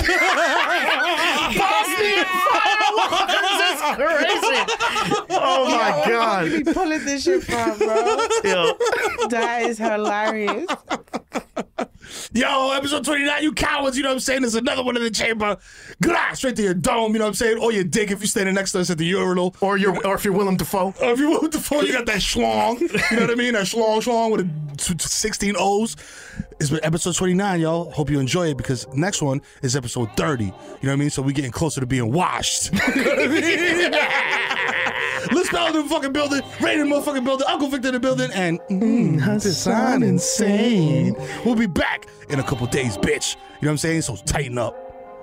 [SPEAKER 10] fire alarms is crazy.
[SPEAKER 6] Oh my God.
[SPEAKER 10] Where you be pulling this shit from, bro?
[SPEAKER 6] Yo.
[SPEAKER 10] That is hilarious.
[SPEAKER 5] Yo, episode 29, you cowards, you know what I'm saying? There's another one in the chamber. Grah, straight to your dome, you know what I'm saying? Or your dick if you're standing next to us at the urinal.
[SPEAKER 6] Or if you're Willem Dafoe.
[SPEAKER 5] Or if you're Willem Dafoe, you got that schlong. You know what I mean? That schlong with 16 O's. It's been episode 29, y'all. Hope you enjoy it because next one is episode 30. You know what I mean? So we're getting closer to being washed. You know what I mean? Let's spell in the fucking building. Rain in the motherfucking building. Uncle Victor in the building. And Hassan Insane. We'll be back in a couple days, bitch. You know what I'm saying? So tighten up.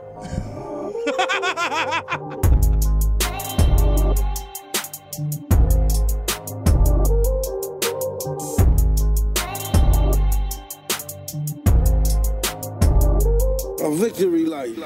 [SPEAKER 11] A victory light.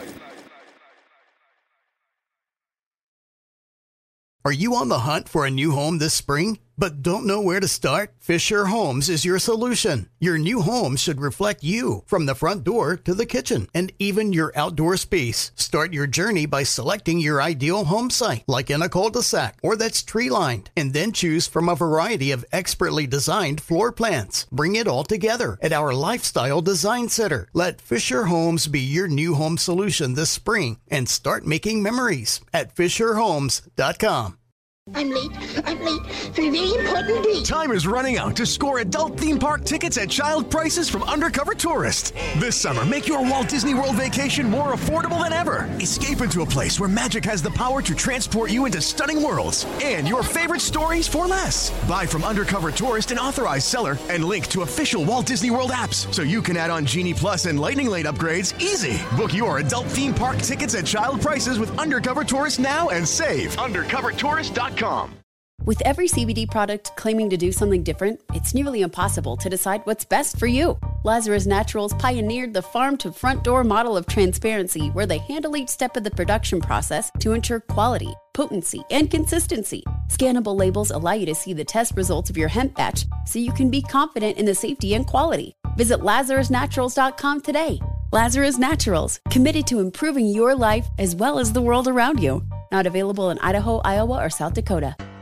[SPEAKER 1] Are you on the hunt for a new home this spring, but don't know where to start? Fisher Homes is your solution. Your new home should reflect you, from the front door to the kitchen, and even your outdoor space. Start your journey by selecting your ideal home site, like in a cul-de-sac or that's tree-lined, and then choose from a variety of expertly designed floor plans. Bring it all together at our Lifestyle Design Center. Let Fisher Homes be your new home solution this spring and start making memories at FisherHomes.com.
[SPEAKER 3] I'm late for a very important date.
[SPEAKER 4] Time is running out to score adult theme park tickets at child prices from Undercover Tourist. This summer, make your Walt Disney World vacation more affordable than ever. Escape into a place where magic has the power to transport you into stunning worlds and your favorite stories for less. Buy from Undercover Tourist, an authorized seller, and link to official Walt Disney World apps so you can add on Genie Plus and Lightning Lane upgrades easy. Book your adult theme park tickets at child prices with Undercover Tourist now and save. UndercoverTourist.com.
[SPEAKER 14] With every CBD product claiming to do something different, it's nearly impossible to decide what's best for you. Lazarus Naturals pioneered the farm-to-front-door model of transparency, where they handle each step of the production process to ensure quality, potency, and consistency. Scannable labels allow you to see the test results of your hemp batch, so you can be confident in the safety and quality. Visit LazarusNaturals.com today. Lazarus Naturals, committed to improving your life as well as the world around you. Not available in Idaho, Iowa, or South Dakota.